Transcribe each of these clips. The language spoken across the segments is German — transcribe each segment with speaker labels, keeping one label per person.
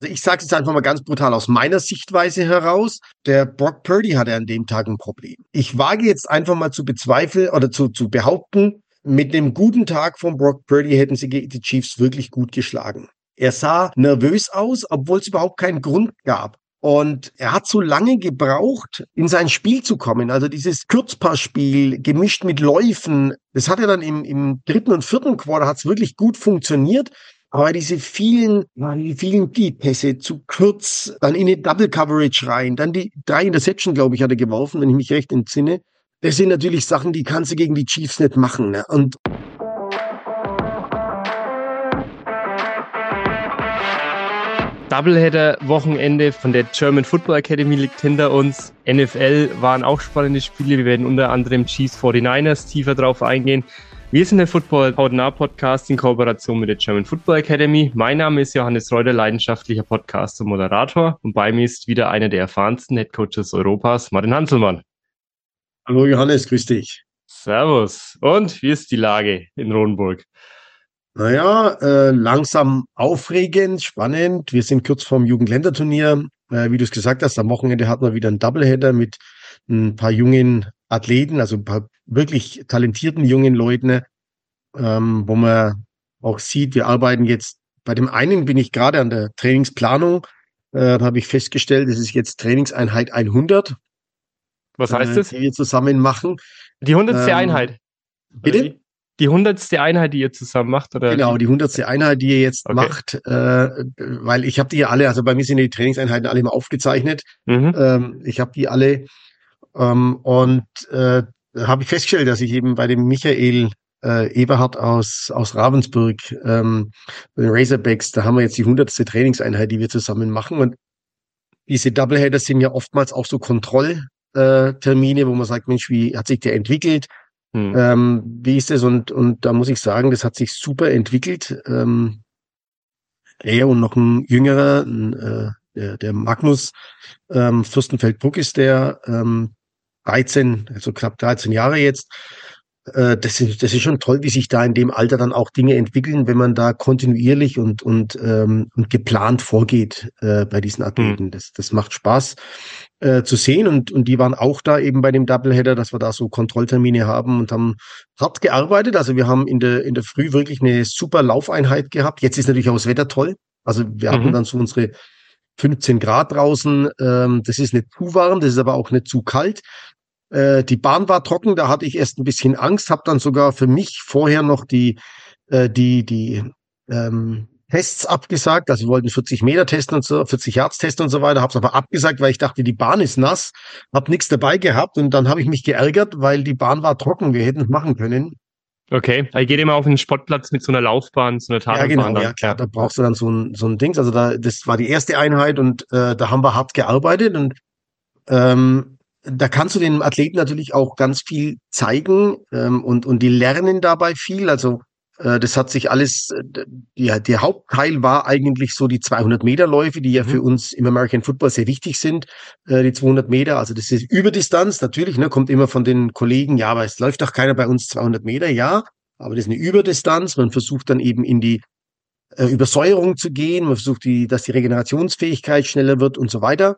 Speaker 1: Also ich sage es jetzt einfach mal ganz brutal aus meiner Sichtweise heraus. Der Brock Purdy hatte an dem Tag ein Problem. Ich wage jetzt einfach mal zu bezweifeln oder zu behaupten, mit einem guten Tag von Brock Purdy hätten sie die Chiefs wirklich gut geschlagen. Er sah nervös aus, obwohl es überhaupt keinen Grund gab. Und er hat so lange gebraucht, in sein Spiel zu kommen. Also dieses Kurzpassspiel gemischt mit Läufen, das hat er dann im dritten und vierten Quarter hat's wirklich gut funktioniert. Aber diese vielen Pässe zu kurz, dann in eine Double Coverage rein, dann die 3 Interception, glaube ich, hat er geworfen, wenn ich mich recht entsinne. Das sind natürlich Sachen, die kannst du gegen die Chiefs nicht machen. Ne? Und
Speaker 2: Doubleheader-Wochenende von der German Football Academy liegt hinter uns. NFL waren auch spannende Spiele. Wir werden unter anderem Chiefs 49ers tiefer drauf eingehen. Wir sind der Football Hautnah Podcast in Kooperation mit der German Football Academy. Mein Name ist Johannes Reuter, leidenschaftlicher Podcast und Moderator. Und bei mir ist wieder einer der erfahrensten Headcoaches Europas, Martin Hanselmann.
Speaker 1: Hallo Johannes, grüß dich.
Speaker 2: Servus. Und wie ist die Lage in Rodenburg?
Speaker 1: Naja, langsam aufregend, spannend. Wir sind kurz vorm Jugendländerturnier. Wie du es gesagt hast, am Wochenende hatten wir wieder einen Doubleheader mit ein paar jungen Athleten, also ein paar wirklich talentierten jungen Leuten, wo man auch sieht, wir arbeiten jetzt, bei dem einen bin ich gerade an der Trainingsplanung, da habe ich festgestellt, das ist jetzt Trainingseinheit 100.
Speaker 2: Was heißt das?
Speaker 1: Die wir zusammen machen.
Speaker 2: Die 100. Einheit.
Speaker 1: Bitte?
Speaker 2: Die 100. Einheit, die ihr zusammen macht? Oder
Speaker 1: genau, die 100. Einheit, die ihr jetzt macht, weil ich habe die ja alle, also bei mir sind die Trainingseinheiten alle immer aufgezeichnet. Ich habe die alle und habe ich festgestellt, dass ich eben bei dem Michael Eberhard aus Ravensburg, den Razorbacks, da haben wir jetzt die 100. Trainingseinheit, die wir zusammen machen. Und diese Doubleheader sind ja oftmals auch so Kontrolltermine, wo man sagt, Mensch, wie hat sich der entwickelt? Wie ist das? Und da muss ich sagen, das hat sich super entwickelt. Er und noch ein jüngerer, der Magnus Fürstenfeldbruck ist der, 13, also knapp 13 Jahre jetzt. Das ist schon toll, wie sich da in dem Alter dann auch Dinge entwickeln, wenn man da kontinuierlich und geplant vorgeht bei diesen Athleten. Das macht Spaß zu sehen und die waren auch da eben bei dem Doubleheader, dass wir da so Kontrolltermine haben und haben hart gearbeitet. Also wir haben in der Früh wirklich eine super Laufeinheit gehabt. Jetzt ist natürlich auch das Wetter toll. Also wir hatten dann so unsere 15 Grad draußen. Das ist nicht zu warm, das ist aber auch nicht zu kalt. Die Bahn war trocken, da hatte ich erst ein bisschen Angst, habe dann sogar für mich vorher noch die Tests abgesagt. Also wir wollten 40 Meter testen und so, 40 Yards testen und so weiter, habe es aber abgesagt, weil ich dachte, die Bahn ist nass, habe nichts dabei gehabt und dann habe ich mich geärgert, weil die Bahn war trocken, wir hätten es machen können.
Speaker 2: Okay, ich gehe immer auf den Sportplatz mit so einer Laufbahn, so einer Tatanbahn.
Speaker 1: Ja, genau, ja klar, da brauchst du dann so ein Dings. Also das war die erste Einheit und da haben wir hart gearbeitet und da kannst du den Athleten natürlich auch ganz viel zeigen und die lernen dabei viel. Also das hat sich alles, der Hauptteil war eigentlich so die 200-Meter-Läufe, die ja für uns im American Football sehr wichtig sind, die 200 Meter. Also das ist Überdistanz natürlich, ne, kommt immer von den Kollegen, ja, aber es läuft doch keiner bei uns 200 Meter, ja, aber das ist eine Überdistanz. Man versucht dann eben in die Übersäuerung zu gehen, man versucht, dass die Regenerationsfähigkeit schneller wird und so weiter.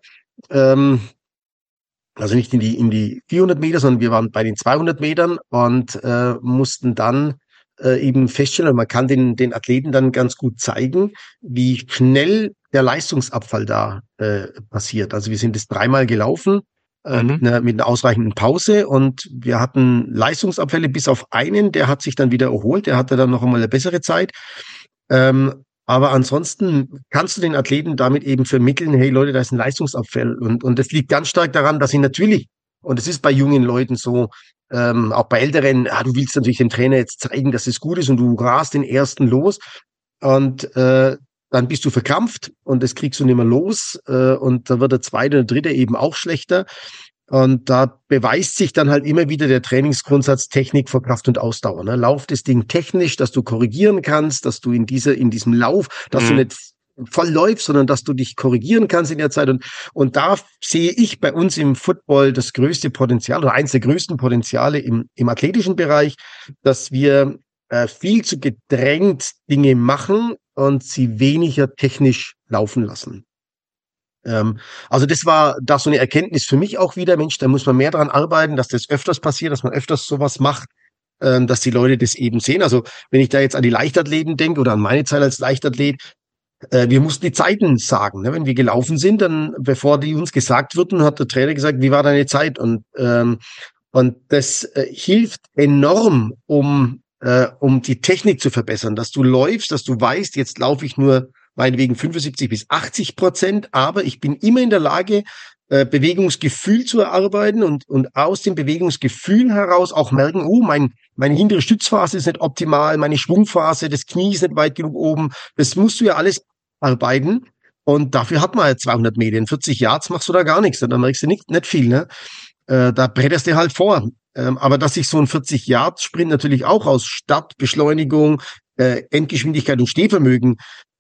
Speaker 1: Also nicht in die 400 Meter, sondern wir waren bei den 200 Metern und mussten dann eben feststellen, man kann den Athleten dann ganz gut zeigen, wie schnell der Leistungsabfall da passiert. Also wir sind es 3-mal gelaufen mit einer ausreichenden Pause und wir hatten Leistungsabfälle bis auf einen, der hat sich dann wieder erholt, der hatte dann noch einmal eine bessere Zeit. Aber ansonsten kannst du den Athleten damit eben vermitteln, hey Leute, da ist ein Leistungsabfall. Und das liegt ganz stark daran, dass sie natürlich, und es ist bei jungen Leuten so, auch bei Älteren, du willst natürlich dem Trainer jetzt zeigen, dass es gut ist und du rast den ersten los und dann bist du verkrampft und das kriegst du nicht mehr los und da wird der zweite oder dritte eben auch schlechter. Und da beweist sich dann halt immer wieder der Trainingsgrundsatz Technik vor Kraft und Ausdauer. Ne? Lauf das Ding technisch, dass du korrigieren kannst, dass du in diesem Lauf, dass du nicht voll läufst, sondern dass du dich korrigieren kannst in der Zeit. Und da sehe ich bei uns im Football das größte Potenzial oder eins der größten Potenziale im athletischen Bereich, dass wir viel zu gedrängt Dinge machen und sie weniger technisch laufen lassen. Also das war da so eine Erkenntnis für mich auch wieder, Mensch, da muss man mehr dran arbeiten, dass das öfters passiert, dass man öfters sowas macht, dass die Leute das eben sehen. Also wenn ich da jetzt an die Leichtathleten denke oder an meine Zeit als Leichtathlet, wir mussten die Zeiten sagen. Ne? Wenn wir gelaufen sind, dann, bevor die uns gesagt wurden, hat der Trainer gesagt, wie war deine Zeit? Und das hilft enorm, um die Technik zu verbessern, dass du läufst, dass du weißt, jetzt laufe ich nur meinetwegen 75-80%, aber ich bin immer in der Lage, Bewegungsgefühl zu erarbeiten und aus dem Bewegungsgefühl heraus auch merken, meine hintere Stützphase ist nicht optimal, meine Schwungphase, das Knie ist nicht weit genug oben. Das musst du ja alles arbeiten. Und dafür hat man ja 200 Meter. In 40 Yards machst du da gar nichts. Da merkst du nicht viel, ne? Da bretterst du halt vor. Aber dass sich so ein 40-Yard-Sprint natürlich auch aus Start, Beschleunigung, Endgeschwindigkeit und Stehvermögen,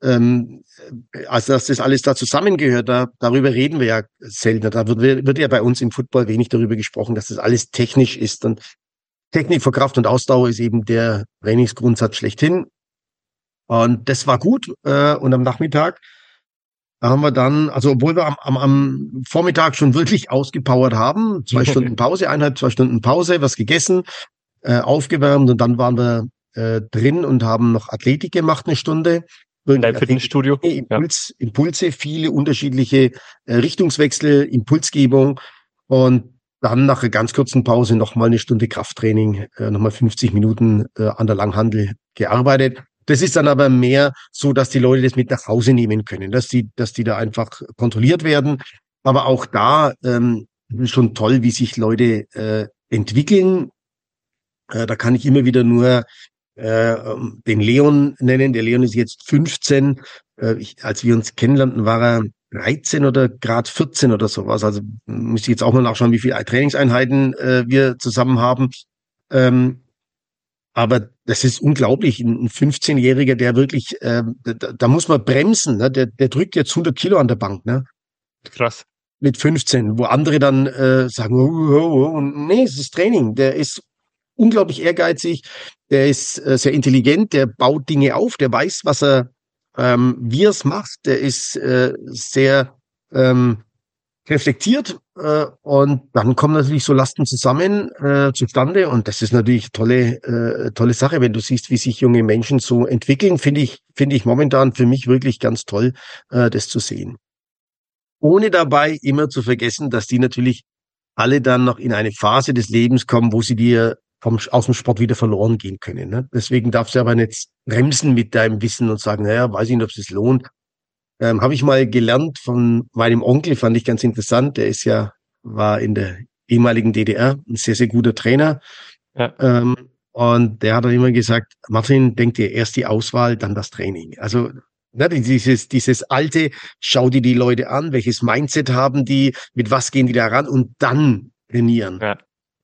Speaker 1: also dass das alles da zusammengehört, darüber reden wir ja selten. Da wird ja bei uns im Football wenig darüber gesprochen, dass das alles technisch ist. Und Technik für Kraft und Ausdauer ist eben der Trainingsgrundsatz schlechthin. Und das war gut. Und am Nachmittag haben wir dann, also obwohl wir am Vormittag schon wirklich ausgepowert haben, 2 Stunden Pause, 2 Stunden Pause, was gegessen, aufgewärmt und dann waren wir drin und haben noch Athletik gemacht, 1 Stunde.
Speaker 2: In deinem Fitnessstudio?
Speaker 1: Impulse, viele unterschiedliche Richtungswechsel, Impulsgebung und dann nach einer ganz kurzen Pause nochmal 1 Stunde Krafttraining, nochmal 50 Minuten an der Langhantel gearbeitet. Das ist dann aber mehr so, dass die Leute das mit nach Hause nehmen können, dass die da einfach kontrolliert werden. Aber auch da ist schon toll, wie sich Leute entwickeln. Da kann ich immer wieder nur den Leon nennen. Der Leon ist jetzt 15. Als wir uns kennenlernten, war er 13 oder gerade 14 oder sowas. Also müsste ich jetzt auch mal nachschauen, wie viele Trainingseinheiten wir zusammen haben. Aber das ist unglaublich. Ein 15-Jähriger, der wirklich, da muss man bremsen. Ne? Der drückt jetzt 100 Kilo an der Bank. Ne?
Speaker 2: Krass.
Speaker 1: Mit 15, wo andere dann sagen, nee, es ist Training. Der ist unglaublich ehrgeizig, der ist sehr intelligent, der baut Dinge auf, der weiß, wie er es macht, der ist sehr reflektiert und dann kommen natürlich so Lasten zustande und das ist natürlich tolle Sache, wenn du siehst, wie sich junge Menschen so entwickeln, finde ich momentan für mich wirklich ganz toll, das zu sehen. Ohne dabei immer zu vergessen, dass die natürlich alle dann noch in eine Phase des Lebens kommen, wo sie dir aus dem Sport wieder verloren gehen können. Ne? Deswegen darfst du aber nicht bremsen mit deinem Wissen und sagen, naja, weiß ich nicht, ob es das lohnt. Habe ich mal gelernt von meinem Onkel, fand ich ganz interessant. War in der ehemaligen DDR ein sehr, sehr guter Trainer. Ja. Und der hat dann immer gesagt, Martin, denk dir erst die Auswahl, dann das Training. Also ne, dieses alte, schau dir die Leute an, welches Mindset haben die, mit was gehen die da ran und dann trainieren. Ja.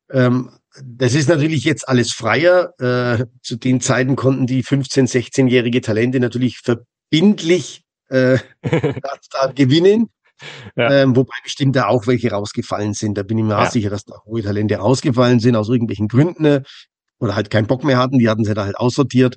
Speaker 1: Das ist natürlich jetzt alles freier. Zu den Zeiten konnten die 15-, 16-jährige Talente natürlich verbindlich da gewinnen. Ja. Wobei bestimmt da auch welche rausgefallen sind. Da bin ich mir auch sicher, dass da hohe Talente rausgefallen sind, aus irgendwelchen Gründen oder halt keinen Bock mehr hatten. Die hatten sie da halt aussortiert.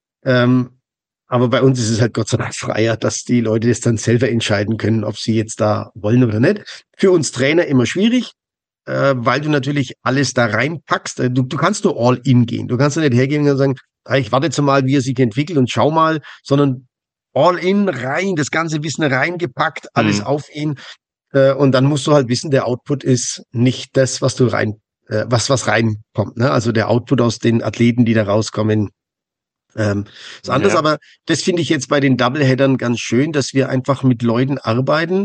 Speaker 1: Aber bei uns ist es halt Gott sei Dank freier, dass die Leute das dann selber entscheiden können, ob sie jetzt da wollen oder nicht. Für uns Trainer immer schwierig, weil du natürlich alles da reinpackst. Du kannst nur all in gehen. Du kannst ja nicht hergehen und sagen, ich warte jetzt mal, wie er sich entwickelt und schau mal, sondern all in, rein, das ganze Wissen reingepackt, alles auf ihn. Und dann musst du halt wissen, der Output ist nicht das, was du was reinkommt. Ne? Also der Output aus den Athleten, die da rauskommen, ist anders. Aber das finde ich jetzt bei den Doubleheadern ganz schön, dass wir einfach mit Leuten arbeiten,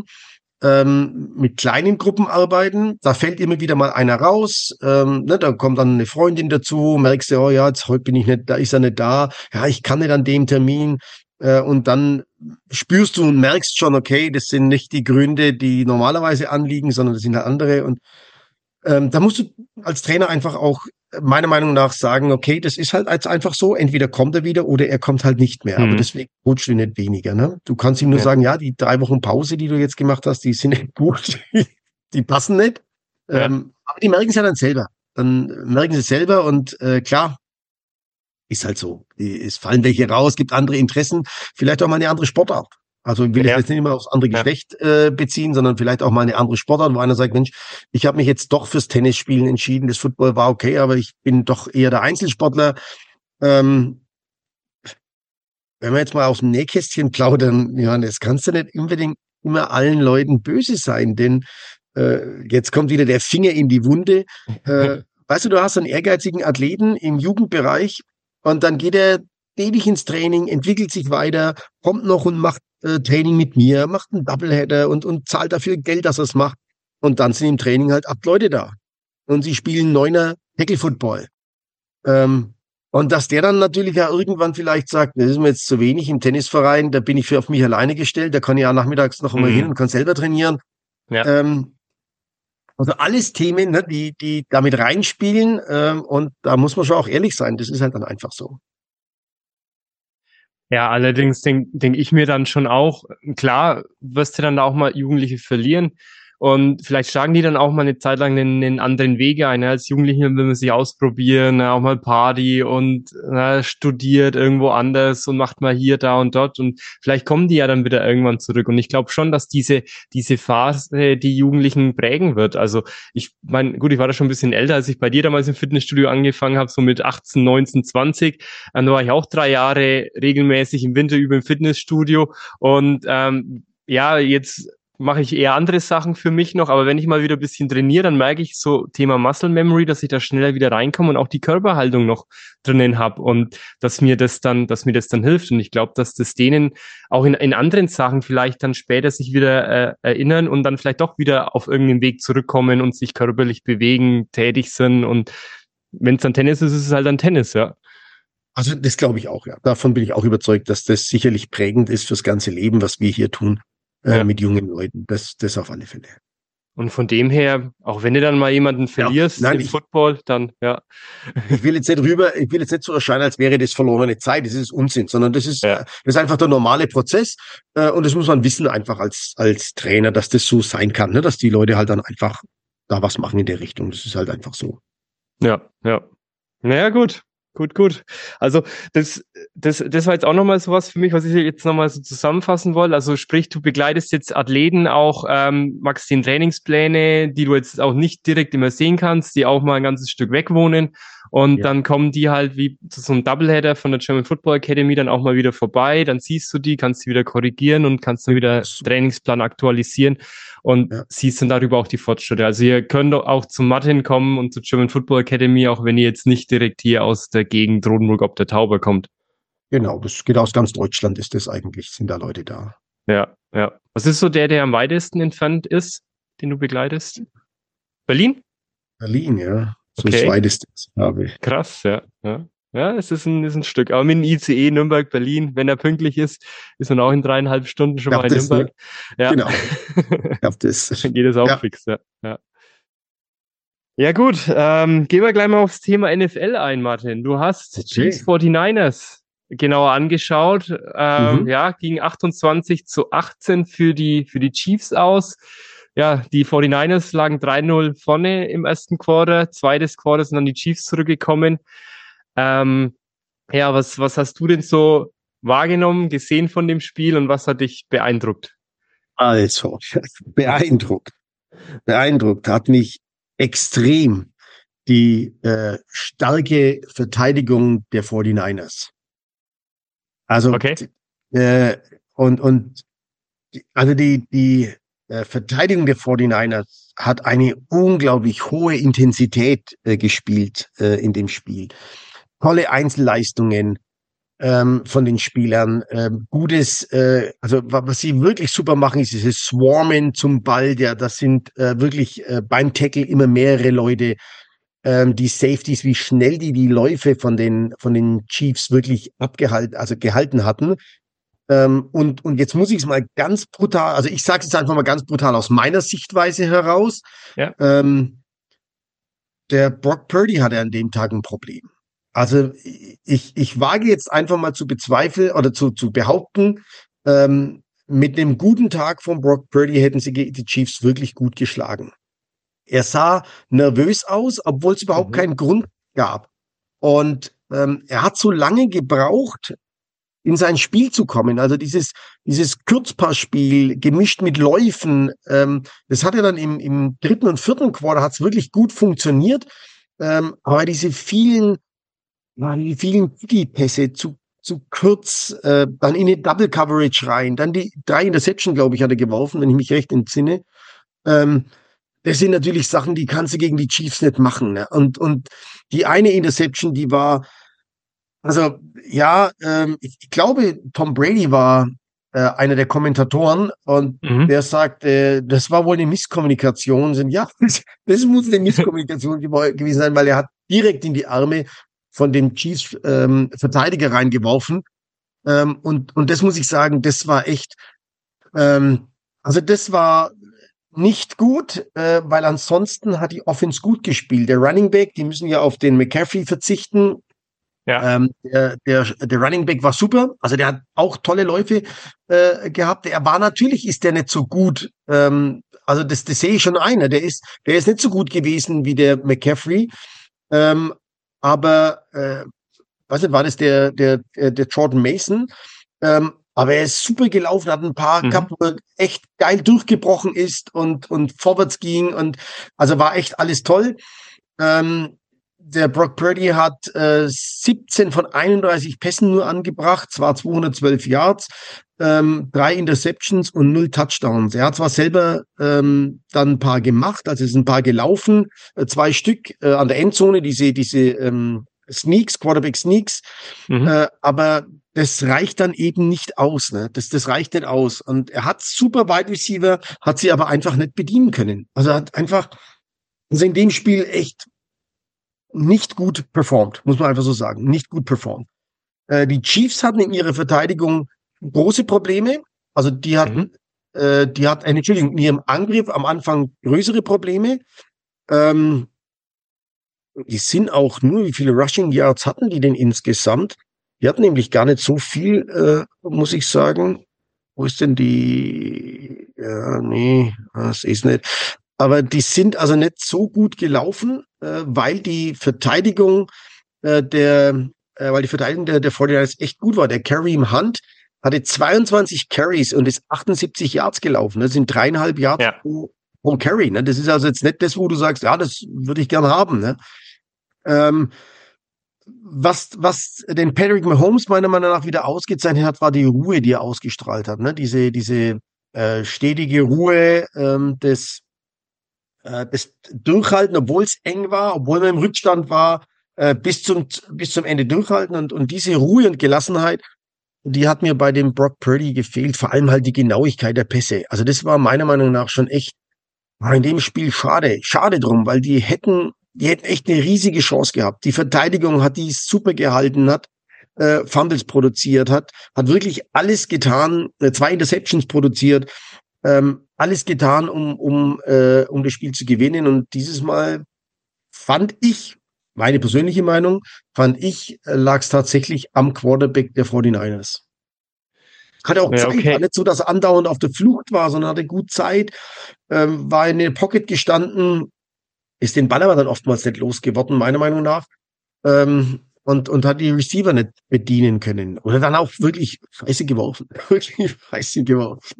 Speaker 1: mit kleinen Gruppen arbeiten. Da fällt immer wieder mal einer raus. Ne, da kommt dann eine Freundin dazu, merkst du, oh ja, heute bin ich nicht, da ist er nicht da. Ja, ich kann nicht an dem Termin. Und dann spürst du und merkst schon, okay, das sind nicht die Gründe, die normalerweise anliegen, sondern das sind halt andere. Und da musst du als Trainer einfach auch meiner Meinung nach sagen, okay, das ist halt jetzt einfach so, entweder kommt er wieder oder er kommt halt nicht mehr. Aber deswegen coachst du nicht weniger. Ne? Du kannst ihm nur sagen, ja, die 3 Wochen Pause, die du jetzt gemacht hast, die sind nicht gut, die passen nicht. Aber die merken es ja dann selber. Dann merken sie es selber und klar, ist halt so. Es fallen welche raus, gibt andere Interessen, vielleicht auch mal eine andere Sportart. Also ich will es jetzt nicht immer aufs andere Geschlecht beziehen, sondern vielleicht auch mal eine andere Sportart, wo einer sagt, Mensch, ich habe mich jetzt doch fürs Tennisspielen entschieden, das Football war okay, aber ich bin doch eher der Einzelsportler. Wenn wir jetzt mal aus dem Nähkästchen plaudern, Johannes, kannst du nicht unbedingt immer allen Leuten böse sein, denn jetzt kommt wieder der Finger in die Wunde. Weißt du, du hast einen ehrgeizigen Athleten im Jugendbereich und dann geht er stetig ins Training, entwickelt sich weiter, kommt noch und macht Training mit mir, macht einen Doubleheader und zahlt dafür Geld, dass er es macht. Und dann sind im Training halt 8 Leute da. Und sie spielen 9er Tackle-Football. Und dass der dann natürlich ja irgendwann vielleicht sagt, das ist mir jetzt zu wenig im Tennisverein, da bin ich für auf mich alleine gestellt, da kann ich ja nachmittags noch einmal hin und kann selber trainieren. Ja. Also alles Themen, ne, die damit reinspielen, und da muss man schon auch ehrlich sein, das ist halt dann einfach so.
Speaker 2: Ja, allerdings denk ich mir dann schon auch, klar, wirst du dann auch mal Jugendliche verlieren und vielleicht schlagen die dann auch mal eine Zeit lang einen anderen Wege ein. Als Jugendliche will man sich ausprobieren, auch mal Party und studiert irgendwo anders und macht mal hier, da und dort und vielleicht kommen die ja dann wieder irgendwann zurück. Und ich glaube schon, dass diese Phase die Jugendlichen prägen wird. Also ich meine, gut, ich war da schon ein bisschen älter, als ich bei dir damals im Fitnessstudio angefangen habe, so mit 18, 19, 20. Da war ich auch 3 Jahre regelmäßig im Winter über im Fitnessstudio und jetzt mache ich eher andere Sachen für mich noch, aber wenn ich mal wieder ein bisschen trainiere, dann merke ich so Thema Muscle Memory, dass ich da schneller wieder reinkomme und auch die Körperhaltung noch drinnen habe und dass mir das dann hilft und ich glaube, dass das denen auch in anderen Sachen vielleicht dann später sich wieder erinnern und dann vielleicht doch wieder auf irgendeinen Weg zurückkommen und sich körperlich bewegen, tätig sind und wenn es dann Tennis ist, ist es halt dann Tennis, ja.
Speaker 1: Also das glaube ich auch, ja. Davon bin ich auch überzeugt, dass das sicherlich prägend ist fürs ganze Leben, was wir hier tun. Mit jungen Leuten, das auf alle Fälle.
Speaker 2: Und von dem her, auch wenn du dann mal jemanden verlierst im Football, dann, ja.
Speaker 1: Ich will jetzt nicht so erscheinen, als wäre das verlorene Zeit, das ist Unsinn, sondern das ist einfach der normale Prozess, und das muss man wissen einfach als Trainer, dass das so sein kann, ne? Dass die Leute halt dann einfach da was machen in der Richtung, das ist halt einfach so.
Speaker 2: Ja. Naja, gut. Also das war jetzt auch nochmal sowas für mich, was ich jetzt nochmal so zusammenfassen wollte. Also sprich, du begleitest jetzt Athleten auch, magst den Trainingspläne, die du jetzt auch nicht direkt immer sehen kannst, die auch mal ein ganzes Stück weg wohnen. Und dann kommen die halt wie zu so einem Doubleheader von der German Football Academy dann auch mal wieder vorbei. Dann siehst du die, kannst sie wieder korrigieren und kannst dann wieder Trainingsplan aktualisieren und siehst dann darüber auch die Fortschritte. Also ihr könnt auch zu Martin kommen und zur German Football Academy, auch wenn ihr jetzt nicht direkt hier aus der Gegend Rodenburg ob der Tauber kommt.
Speaker 1: Genau, das geht aus ganz Deutschland, ist das eigentlich, sind da Leute da.
Speaker 2: Ja. Was ist so der am weitesten entfernt ist, den du begleitest? Berlin?
Speaker 1: Berlin, ja. So das weiteste habe ich.
Speaker 2: Krass, ja. Ja, es ist ein Stück. Aber mit dem ICE Nürnberg, Berlin, wenn er pünktlich ist, ist man auch in 3,5 Stunden schon mal in Nürnberg.
Speaker 1: Ne? Ja. Genau. Ich glaub, das.
Speaker 2: Dann geht es auch fix, ja. Ja gut, gehen wir gleich mal aufs Thema NFL ein, Martin. Du hast Chiefs 49ers genauer angeschaut. Ging 28-18 für die Chiefs aus. Ja, die 49ers lagen 3-0 vorne im ersten Quarter. Zweites Quarter sind dann die Chiefs zurückgekommen. Was hast du denn so wahrgenommen, gesehen von dem Spiel und was hat dich beeindruckt?
Speaker 1: Also, beeindruckt hat mich extrem die starke Verteidigung der 49ers. Also, die Verteidigung der 49ers hat eine unglaublich hohe Intensität gespielt in dem Spiel. Tolle Einzelleistungen von den Spielern, gutes, also was sie wirklich super machen, ist dieses Swarmen zum Ball, das sind wirklich beim Tackle immer mehrere Leute, die Safeties, wie schnell die Läufe von den Chiefs wirklich gehalten hatten. Und jetzt muss ich es mal ganz brutal, also ich sage es jetzt einfach mal ganz brutal aus meiner Sichtweise heraus. Ja. Der Brock Purdy hatte an dem Tag ein Problem. Also ich wage jetzt einfach mal zu bezweifeln oder zu behaupten, mit einem guten Tag von Brock Purdy hätten sie die Chiefs wirklich gut geschlagen. Er sah nervös aus, obwohl es überhaupt keinen Grund gab. Und er hat so lange gebraucht, in sein Spiel zu kommen. Also dieses Kurzpassspiel gemischt mit Läufen, das hat ja dann im dritten und vierten Quarter hat's wirklich gut funktioniert. Aber diese vielen Pässe zu kurz, dann in eine Double Coverage rein, dann die 3 Interception, glaube ich, hat er geworfen, wenn ich mich recht entsinne. Das sind natürlich Sachen, die kannst du gegen die Chiefs nicht machen. Ne? Und die eine Interception, die war, also ja, ich glaube, Tom Brady war einer der Kommentatoren und der sagt, das war wohl eine Misskommunikation. Ja, das muss eine Misskommunikation gewesen sein, weil er hat direkt in die Arme von dem Chiefs Verteidiger reingeworfen. Und das muss ich sagen, das war echt, also das war nicht gut, weil ansonsten hat die Offense gut gespielt. Der Running Back, die müssen ja auf den McCaffrey verzichten. Ja. Der Running Back war super, also der hat auch tolle Läufe gehabt. Natürlich ist der nicht so gut. Also das sehe ich schon ein. Der ist nicht so gut gewesen wie der McCaffrey. Aber weiß nicht, war das der Jordan Mason? Aber er ist super gelaufen, hat ein paar gehabt, wo er echt geil durchgebrochen ist und vorwärts ging und also war echt alles toll. Der Brock Purdy hat 17 von 31 Pässen nur angebracht, zwar 212 Yards, 3 Interceptions und 0 Touchdowns. Er hat zwar selber dann ein paar gemacht, also es sind ein paar gelaufen, 2 Stück an der Endzone, diese Sneaks, Quarterback Sneaks, aber das reicht dann eben nicht aus, ne? Das reicht nicht aus. Und er hat super Wide Receiver, hat sie aber einfach nicht bedienen können. Also er hat einfach in dem Spiel echt nicht gut performt, muss man einfach so sagen. Nicht gut performt. Die Chiefs hatten in ihrer Verteidigung große Probleme. Also die hatten, Entschuldigung, in ihrem Angriff am Anfang größere Probleme. Die sind auch nur, wie viele Rushing Yards hatten die denn insgesamt? Die hatten nämlich gar nicht so viel, muss ich sagen. Wo ist denn die? Ja, nee, das ist nicht. Aber die sind also nicht so gut gelaufen, weil die Verteidigung der 49ers echt gut war. Der Kareem Hunt hatte 22 Carries und ist 78 Yards gelaufen. Das sind 3,5 Yards pro Carry. Ne? Das ist also jetzt nicht das, wo du sagst, ja, das würde ich gern haben. Ne? Was den Patrick Mahomes meiner Meinung nach wieder ausgezeichnet hat, war die Ruhe, die er ausgestrahlt hat. Ne? Diese stetige Ruhe, das Durchhalten, obwohl es eng war, obwohl man im Rückstand war, bis zum Ende durchhalten und diese Ruhe und Gelassenheit, die hat mir bei dem Brock Purdy gefehlt, vor allem halt die Genauigkeit der Pässe. Also das war meiner Meinung nach schon echt, war in dem Spiel schade drum, weil die hätten echt eine riesige Chance gehabt. Die Verteidigung hat die super gehalten, hat Fumbles produziert, hat wirklich alles getan, 2 Interceptions produziert, alles getan, um das Spiel zu gewinnen. Und dieses Mal fand ich, meine persönliche Meinung, lag es tatsächlich am Quarterback der 49ers. Hatte auch Zeit, war nicht so, dass er andauernd auf der Flucht war, sondern hatte gut Zeit, war in der Pocket gestanden, ist den Ball aber dann oftmals nicht losgeworden, meiner Meinung nach, und hat die Receiver nicht bedienen können. Oder dann auch wirklich scheiße geworfen. Wirklich scheiße geworfen.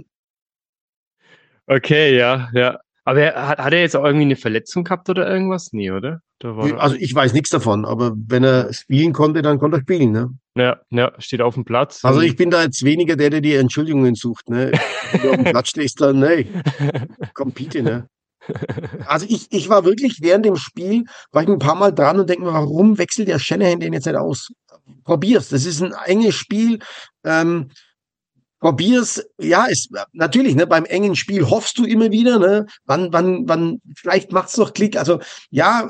Speaker 2: Okay, ja. Aber hat er jetzt auch irgendwie eine Verletzung gehabt oder irgendwas? Nee, oder?
Speaker 1: Also ich weiß nichts davon, aber wenn er spielen konnte, dann konnte er spielen, ne?
Speaker 2: Ja, steht auf dem Platz.
Speaker 1: Also ich bin da jetzt weniger der die Entschuldigungen sucht, ne? Wenn du auf dem Platz stehst, dann, ne? Komm, Pete, ne? Also ich war wirklich während dem Spiel, war ich ein paar Mal dran und denke mir, warum wechselt der Shanahan den jetzt nicht aus? Probier's, das ist ein enges Spiel, probier's, ja, natürlich, ne, beim engen Spiel hoffst du immer wieder, ne, wann, vielleicht macht's noch Klick, also, ja,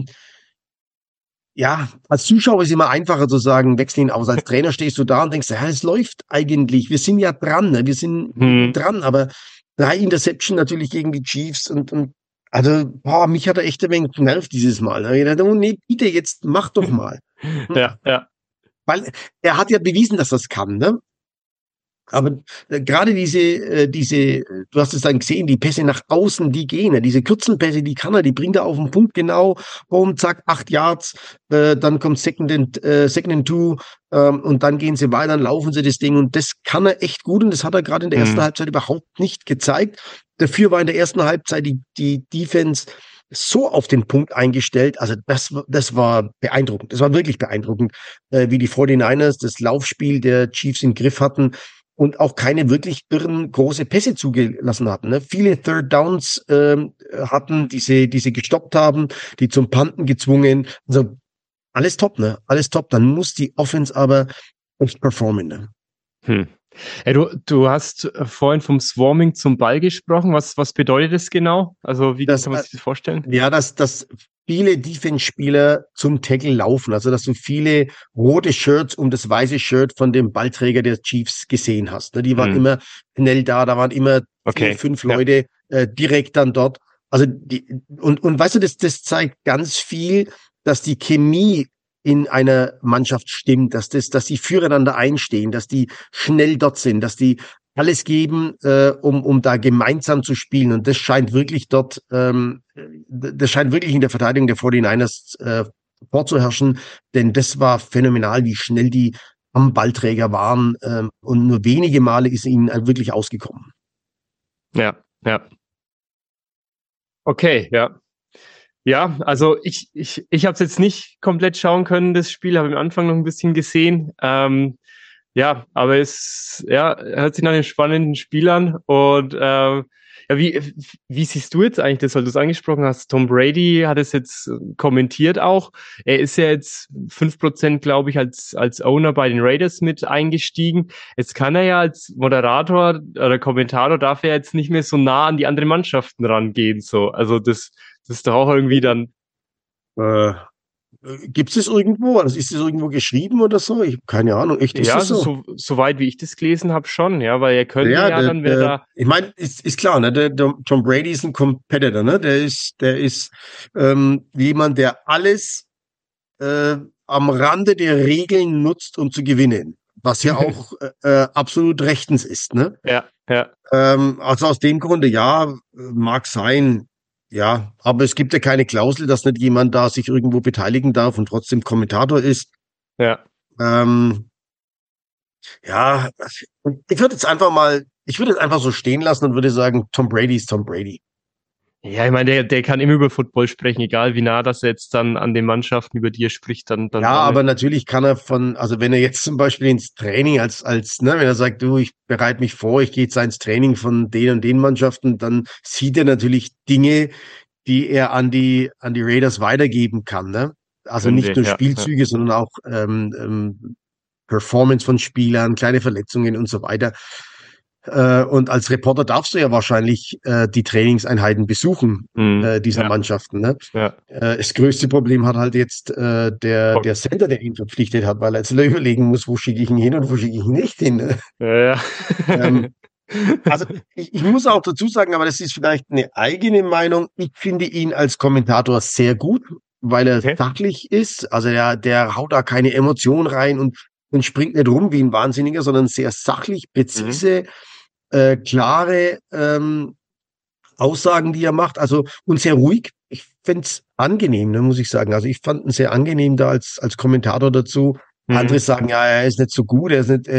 Speaker 1: als Zuschauer ist immer einfacher zu sagen, wechsel ihn aus. Als Trainer stehst du da und denkst, ja, es läuft eigentlich, wir sind ja dran, ne, wir sind dran, aber 3 Interception natürlich gegen die Chiefs und also, mich hat er echt ein wenig genervt dieses Mal. Ich dachte, oh nee, bitte, jetzt mach doch mal.
Speaker 2: Ja.
Speaker 1: Weil er hat ja bewiesen, dass das kann, ne? Aber gerade du hast es dann gesehen, die Pässe nach außen, die gehen, diese kurzen Pässe, die kann er, die bringt er auf den Punkt genau, boom, zack, 8 Yards, dann kommt Second and Two, und dann gehen sie weiter, dann laufen sie das Ding, und das kann er echt gut, und das hat er gerade in der ersten Halbzeit überhaupt nicht gezeigt. Dafür war in der ersten Halbzeit die Defense so auf den Punkt eingestellt, also das war beeindruckend, das war wirklich beeindruckend, wie die 49ers das Laufspiel der Chiefs im Griff hatten und auch keine wirklich irren große Pässe zugelassen hatten. Ne? Viele Third Downs hatten, die sie gestoppt haben, die zum Punten gezwungen. Also alles top, ne? Alles top. Dann muss die Offense aber echt performen. Ne?
Speaker 2: Hey, du hast vorhin vom Swarming zum Ball gesprochen. Was bedeutet das genau? Also wie kann man sich das vorstellen?
Speaker 1: Ja, dass viele Defense-Spieler zum Tackle laufen. Also dass du viele rote Shirts um das weiße Shirt von dem Ballträger der Chiefs gesehen hast. Die waren immer schnell da waren immer 4, 5 Leute direkt dann dort. Also und weißt du, das zeigt ganz viel, dass die Chemie in einer Mannschaft stimmt, dass die füreinander einstehen, dass die schnell dort sind, dass die alles geben, um da gemeinsam zu spielen. Und das scheint wirklich das scheint wirklich in der Verteidigung der 49ers vorzuherrschen, denn das war phänomenal, wie schnell die am Ballträger waren, und nur wenige Male ist ihnen wirklich ausgekommen.
Speaker 2: Ja. Okay, ja. Ja, also ich habe es jetzt nicht komplett schauen können, das Spiel, habe im Anfang noch ein bisschen gesehen. Ja, aber es hört sich nach einem spannenden Spiel an. Und wie siehst du jetzt eigentlich das, weil du es angesprochen hast? Tom Brady hat es jetzt kommentiert auch. Er ist ja jetzt 5%, glaube ich, als Owner bei den Raiders mit eingestiegen. Jetzt kann er ja als Moderator oder Kommentator, darf er jetzt nicht mehr so nah an die anderen Mannschaften rangehen. So, also das ist doch auch irgendwie dann.
Speaker 1: Gibt es das irgendwo? Also ist das irgendwo geschrieben oder so? Ich habe keine Ahnung. Echt, ist das so?
Speaker 2: Soweit wie ich das gelesen habe, schon, ja, weil er könnte dann wer da.
Speaker 1: Ich meine, ist klar, ne? Der Tom Brady ist ein Competitor, ne? Der ist jemand, der alles am Rande der Regeln nutzt, um zu gewinnen. Was ja auch absolut rechtens ist, ne?
Speaker 2: Ja.
Speaker 1: Also aus dem Grunde, ja, mag sein. Ja, aber es gibt ja keine Klausel, dass nicht jemand da sich irgendwo beteiligen darf und trotzdem Kommentator ist.
Speaker 2: Ja.
Speaker 1: Ja, ich würde jetzt einfach so stehen lassen und würde sagen, Tom Brady ist Tom Brady.
Speaker 2: Ja, ich meine, der kann immer über Football sprechen, egal wie nah das jetzt dann an den Mannschaften, über die er spricht, dann.
Speaker 1: Ja, aber natürlich kann er also wenn er jetzt zum Beispiel ins Training ne, wenn er sagt, du, ich bereite mich vor, ich gehe jetzt ins Training von den und den Mannschaften, dann sieht er natürlich Dinge, die er an die Raiders weitergeben kann, ne? Also nicht nur Spielzüge, sondern auch Performance von Spielern, kleine Verletzungen und so weiter. Und als Reporter darfst du ja wahrscheinlich die Trainingseinheiten besuchen dieser Mannschaften. Ne? Ja. Das größte Problem hat halt jetzt der Center, der ihn verpflichtet hat, weil er jetzt überlegen muss, wo schicke ich ihn hin und wo schicke ich ihn nicht hin. Ne?
Speaker 2: Ja.
Speaker 1: Also ich muss auch dazu sagen, aber das ist vielleicht eine eigene Meinung, ich finde ihn als Kommentator sehr gut, weil er sachlich ist. Also der haut da keine Emotion rein und springt nicht rum wie ein Wahnsinniger, sondern sehr sachlich, präzise, klare Aussagen, die er macht, also und sehr ruhig. Ich fände es angenehm, ne, muss ich sagen. Also ich fand ihn sehr angenehm da als Kommentator dazu. Andere sagen, ja, er ist nicht so gut,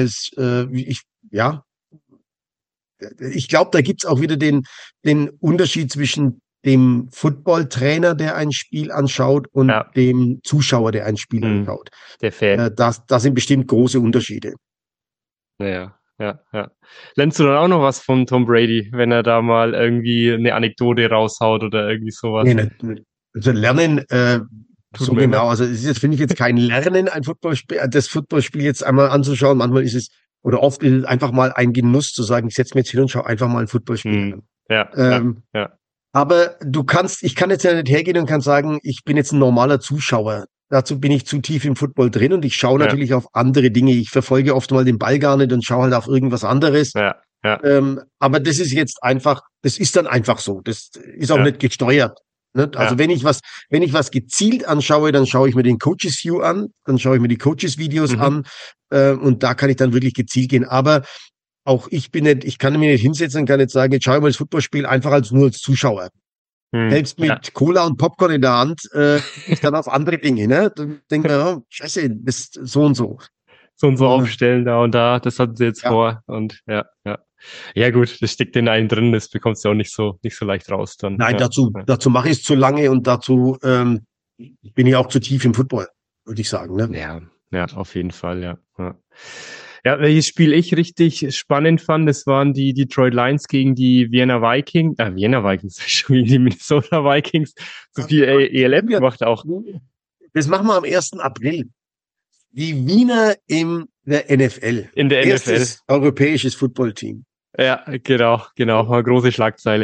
Speaker 1: ich glaube, da gibt's auch wieder den Unterschied zwischen dem Footballtrainer, der ein Spiel anschaut, und dem Zuschauer, der ein Spiel anschaut.
Speaker 2: Der Fan.
Speaker 1: Da sind bestimmt große Unterschiede.
Speaker 2: Ja. Lernst du dann auch noch was von Tom Brady, wenn er da mal irgendwie eine Anekdote raushaut oder irgendwie sowas?
Speaker 1: Nee, also lernen, so genau. Also es ist jetzt, finde ich, jetzt kein Lernen, das Footballspiel jetzt einmal anzuschauen. Manchmal ist es, oder oft ist es einfach mal ein Genuss zu sagen, ich setze mir jetzt hin und schaue einfach mal ein Footballspiel an.
Speaker 2: Ja.
Speaker 1: Aber ich kann jetzt ja nicht hergehen und kann sagen, ich bin jetzt ein normaler Zuschauer. Dazu bin ich zu tief im Football drin und ich schaue natürlich auf andere Dinge. Ich verfolge oft mal den Ball gar nicht und schaue halt auf irgendwas anderes. Aber das ist dann einfach so. Das ist auch nicht gesteuert. Ne? Also wenn ich was gezielt anschaue, dann schaue ich mir den Coaches View an, dann schaue ich mir die Coaches Videos an, und da kann ich dann wirklich gezielt gehen. Aber auch ich kann mich nicht hinsetzen und kann nicht sagen, jetzt schau mal das Footballspiel einfach nur als Zuschauer. Selbst mit Cola und Popcorn in der Hand, ich dann auf andere Dinge, ne? Dann denkt man, oh, scheiße, bist so und so.
Speaker 2: So und so aufstellen da und da, das hatten sie jetzt vor und ja. Ja gut, das steckt in einem drin, das bekommst du auch nicht so leicht raus dann.
Speaker 1: Nein, dazu mache ich es zu lange und dazu bin ich auch zu tief im Football, würde ich sagen, ne?
Speaker 2: Ja, auf jeden Fall, ja. Ja, welches Spiel ich richtig spannend fand, das waren die Detroit Lions gegen die Vienna Vikings, gegen die Minnesota Vikings, so viel ELF gemacht auch.
Speaker 1: Das machen wir am 1. April. Die Wiener in der NFL.
Speaker 2: In der
Speaker 1: Erstes
Speaker 2: NFL.
Speaker 1: Europäisches Footballteam.
Speaker 2: Ja, genau. Eine große Schlagzeile.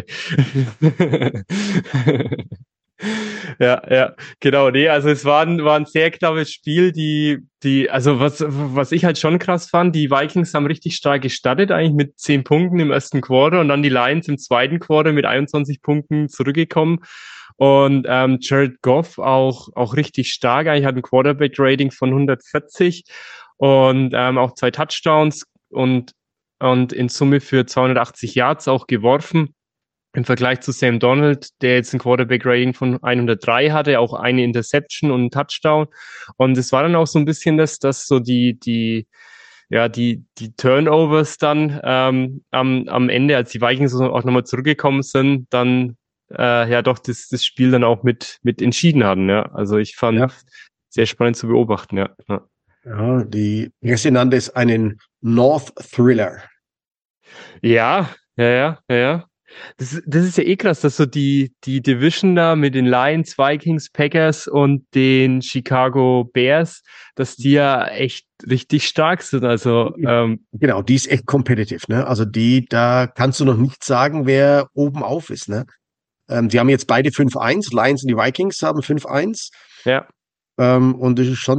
Speaker 2: Ja, genau. Nee, also es war ein sehr knappes Spiel. Also was ich halt schon krass fand, die Vikings haben richtig stark gestartet, eigentlich mit 10 Punkten im ersten Quarter und dann die Lions im zweiten Quarter mit 21 Punkten zurückgekommen. Und Jared Goff auch richtig stark, eigentlich hat ein Quarterback-Rating von 140 und auch 2 Touchdowns und in Summe für 280 Yards auch geworfen. Im Vergleich zu Sam Donald, der jetzt ein Quarterback-Rating von 103 hatte, auch eine Interception und einen Touchdown. Und es war dann auch so ein bisschen dass so die Turnovers dann am Ende, als die Vikings auch nochmal zurückgekommen sind, dann doch das Spiel dann auch mit entschieden hatten. Ja. Also ich fand sehr spannend zu beobachten.
Speaker 1: Ja, die Presse nannte es einen North Thriller.
Speaker 2: Ja. Das ist ja eh krass, dass so die Division da mit den Lions, Vikings, Packers und den Chicago Bears, dass die ja echt richtig stark sind. Also
Speaker 1: genau, die ist echt competitive, ne? Also da kannst du noch nicht sagen, wer oben auf ist, ne? Die haben jetzt beide 5-1, Lions und die Vikings haben 5-1.
Speaker 2: Ja.
Speaker 1: Und das ist schon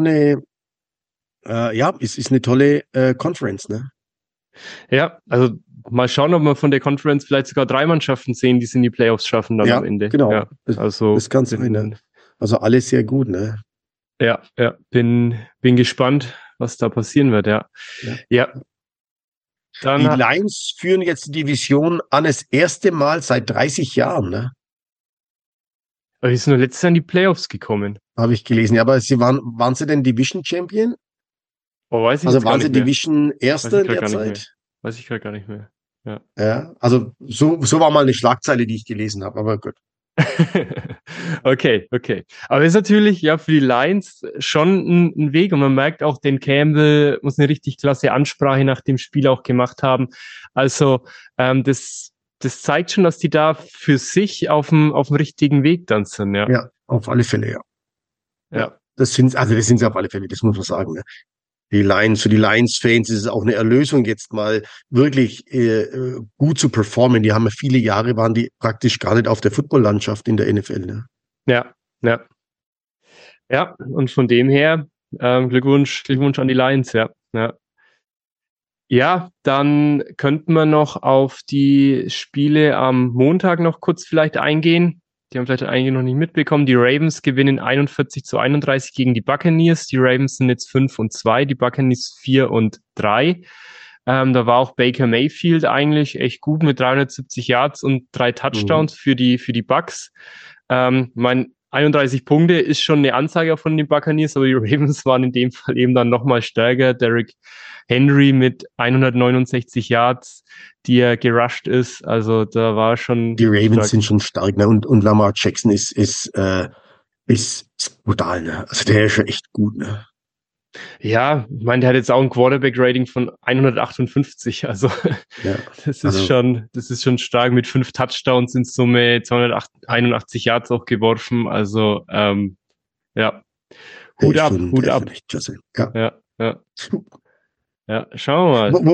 Speaker 1: ist eine tolle Conference, ne?
Speaker 2: Ja, also mal schauen, ob wir von der Conference vielleicht sogar 3 Mannschaften sehen, die es in die Playoffs schaffen dann am Ende.
Speaker 1: Genau.
Speaker 2: Ja, also
Speaker 1: das kann sein, ne? Also alles sehr gut, ne?
Speaker 2: Ja, bin gespannt, was da passieren wird, ja.
Speaker 1: Dann die Lions führen jetzt die Division an, das erste Mal seit 30 Jahren, ne?
Speaker 2: Aber die sind nur letztes Jahr in die Playoffs gekommen.
Speaker 1: Habe ich gelesen, ja, aber waren sie denn Division Champion?
Speaker 2: Oh, weiß ich
Speaker 1: also
Speaker 2: jetzt gar
Speaker 1: waren
Speaker 2: nicht
Speaker 1: sie Division Erster in der Zeit?
Speaker 2: Weiß ich gerade gar nicht mehr.
Speaker 1: Ja, also so war mal eine Schlagzeile, die ich gelesen habe, aber gut.
Speaker 2: Okay. Aber ist natürlich ja für die Lions schon ein Weg und man merkt auch, den Campbell muss eine richtig klasse Ansprache nach dem Spiel auch gemacht haben. Also das zeigt schon, dass die da für sich auf dem richtigen Weg dann sind, ja.
Speaker 1: Ja, auf alle Fälle, ja. Das sind sie auf alle Fälle, das muss man sagen, ne? Für die Lions-Fans ist es auch eine Erlösung, jetzt mal wirklich gut zu performen. Die haben ja viele Jahre, waren die praktisch gar nicht auf der Football-Landschaft in der NFL. Ne?
Speaker 2: Ja. Ja, und von dem her Glückwunsch an die Lions, ja. Ja, dann könnten wir noch auf die Spiele am Montag noch kurz vielleicht eingehen. Die haben vielleicht einige noch nicht mitbekommen. Die Ravens gewinnen 41-31 gegen die Buccaneers. Die Ravens sind jetzt 5-2, die Buccaneers 4-3. Da war auch Baker Mayfield eigentlich echt gut mit 370 Yards und 3 Touchdowns für die Bucs. 31 Punkte ist schon eine Ansage von den Buccaneers, aber die Ravens waren in dem Fall eben dann nochmal stärker. Derrick Henry mit 169 Yards, die er gerusht ist. Also da war schon.
Speaker 1: Die Ravens sind schon stark, ne? Und Lamar Jackson ist brutal, ne? Also der ist schon echt gut, ne?
Speaker 2: Ja, ich meine, der hat jetzt auch ein Quarterback-Rating von 158. Also das ist schon stark. Mit 5 Touchdowns in Summe, 281 Yards auch geworfen. Also Hut ab. Ja, schauen wir mal.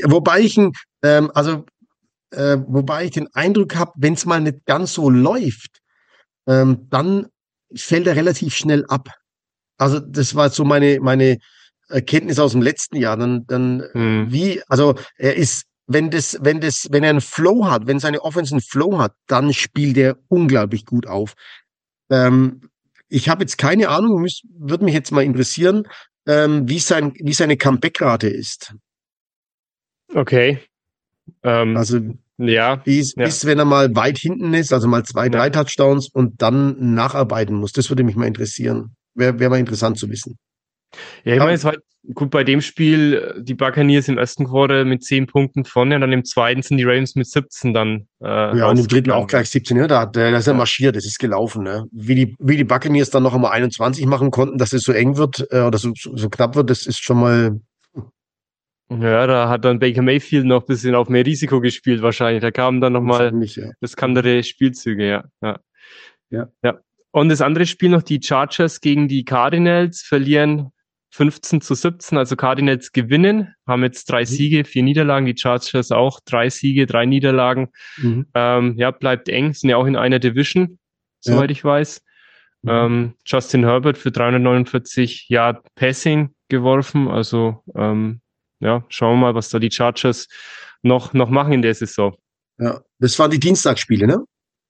Speaker 1: Wobei ich den Eindruck habe, wenn es mal nicht ganz so läuft, dann fällt er relativ schnell ab. Also das war so meine Erkenntnis aus dem letzten Jahr. Er ist, wenn er einen Flow hat, wenn seine Offense einen Flow hat, dann spielt er unglaublich gut auf. Ich habe jetzt keine Ahnung, würde mich jetzt mal interessieren, wie seine Comeback-Rate ist.
Speaker 2: Okay.
Speaker 1: Also bis wenn er mal weit hinten ist, also mal 3 Touchdowns und dann nacharbeiten muss. Das würde mich mal interessieren. Wäre mal interessant zu wissen.
Speaker 2: Ja, ich meine, es war gut bei dem Spiel, die Buccaneers im ersten Quarter mit 10 Punkten vorne und dann im zweiten sind die Ravens mit 17 dann.
Speaker 1: Ja, und im dritten auch gleich 17, ja, da ist er marschiert, das ist gelaufen. Ne? Wie die Buccaneers dann noch einmal 21 machen konnten, dass es so eng wird oder so knapp wird, das ist schon mal.
Speaker 2: Ja, da hat dann Baker Mayfield noch ein bisschen auf mehr Risiko gespielt wahrscheinlich. Da kamen dann nochmal riskantere Spielzüge, ja. Und das andere Spiel noch, die Chargers gegen die Cardinals verlieren 15-17, also Cardinals gewinnen, haben jetzt 3 Siege, 4 Niederlagen, die Chargers auch 3 Siege, 3 Niederlagen. Bleibt eng, sind ja auch in einer Division, soweit ich weiß. Justin Herbert für 349 Yard Passing geworfen, also schauen wir mal, was da die Chargers noch machen in der Saison.
Speaker 1: Ja, das waren die Dienstagsspiele, ne?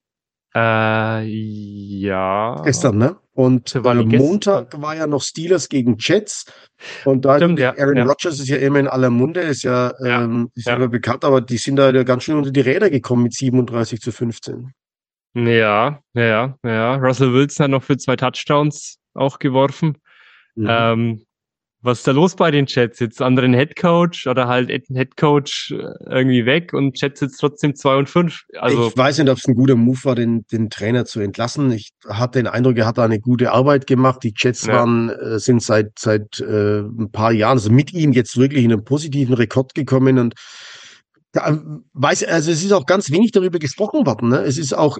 Speaker 2: Ja.
Speaker 1: Gestern, ne? Und Montag war ja noch Steelers gegen Jets. Und da Aaron Rodgers ist ja immer in aller Munde, ist ja immer bekannt, aber die sind da ganz schön unter die Räder gekommen mit 37-15.
Speaker 2: Ja. Russell Wilson hat noch für 2 Touchdowns auch geworfen. Was ist da los bei den Jets? Jetzt anderen Headcoach oder halt Headcoach irgendwie weg und Jets jetzt trotzdem 2-5. Also
Speaker 1: ich weiß nicht, ob es ein guter Move war, den Trainer zu entlassen. Ich hatte den Eindruck, er hat da eine gute Arbeit gemacht. Die Jets sind seit ein paar Jahren, also mit ihm jetzt wirklich in einen positiven Rekord gekommen und es ist auch ganz wenig darüber gesprochen worden. Ne? Es ist auch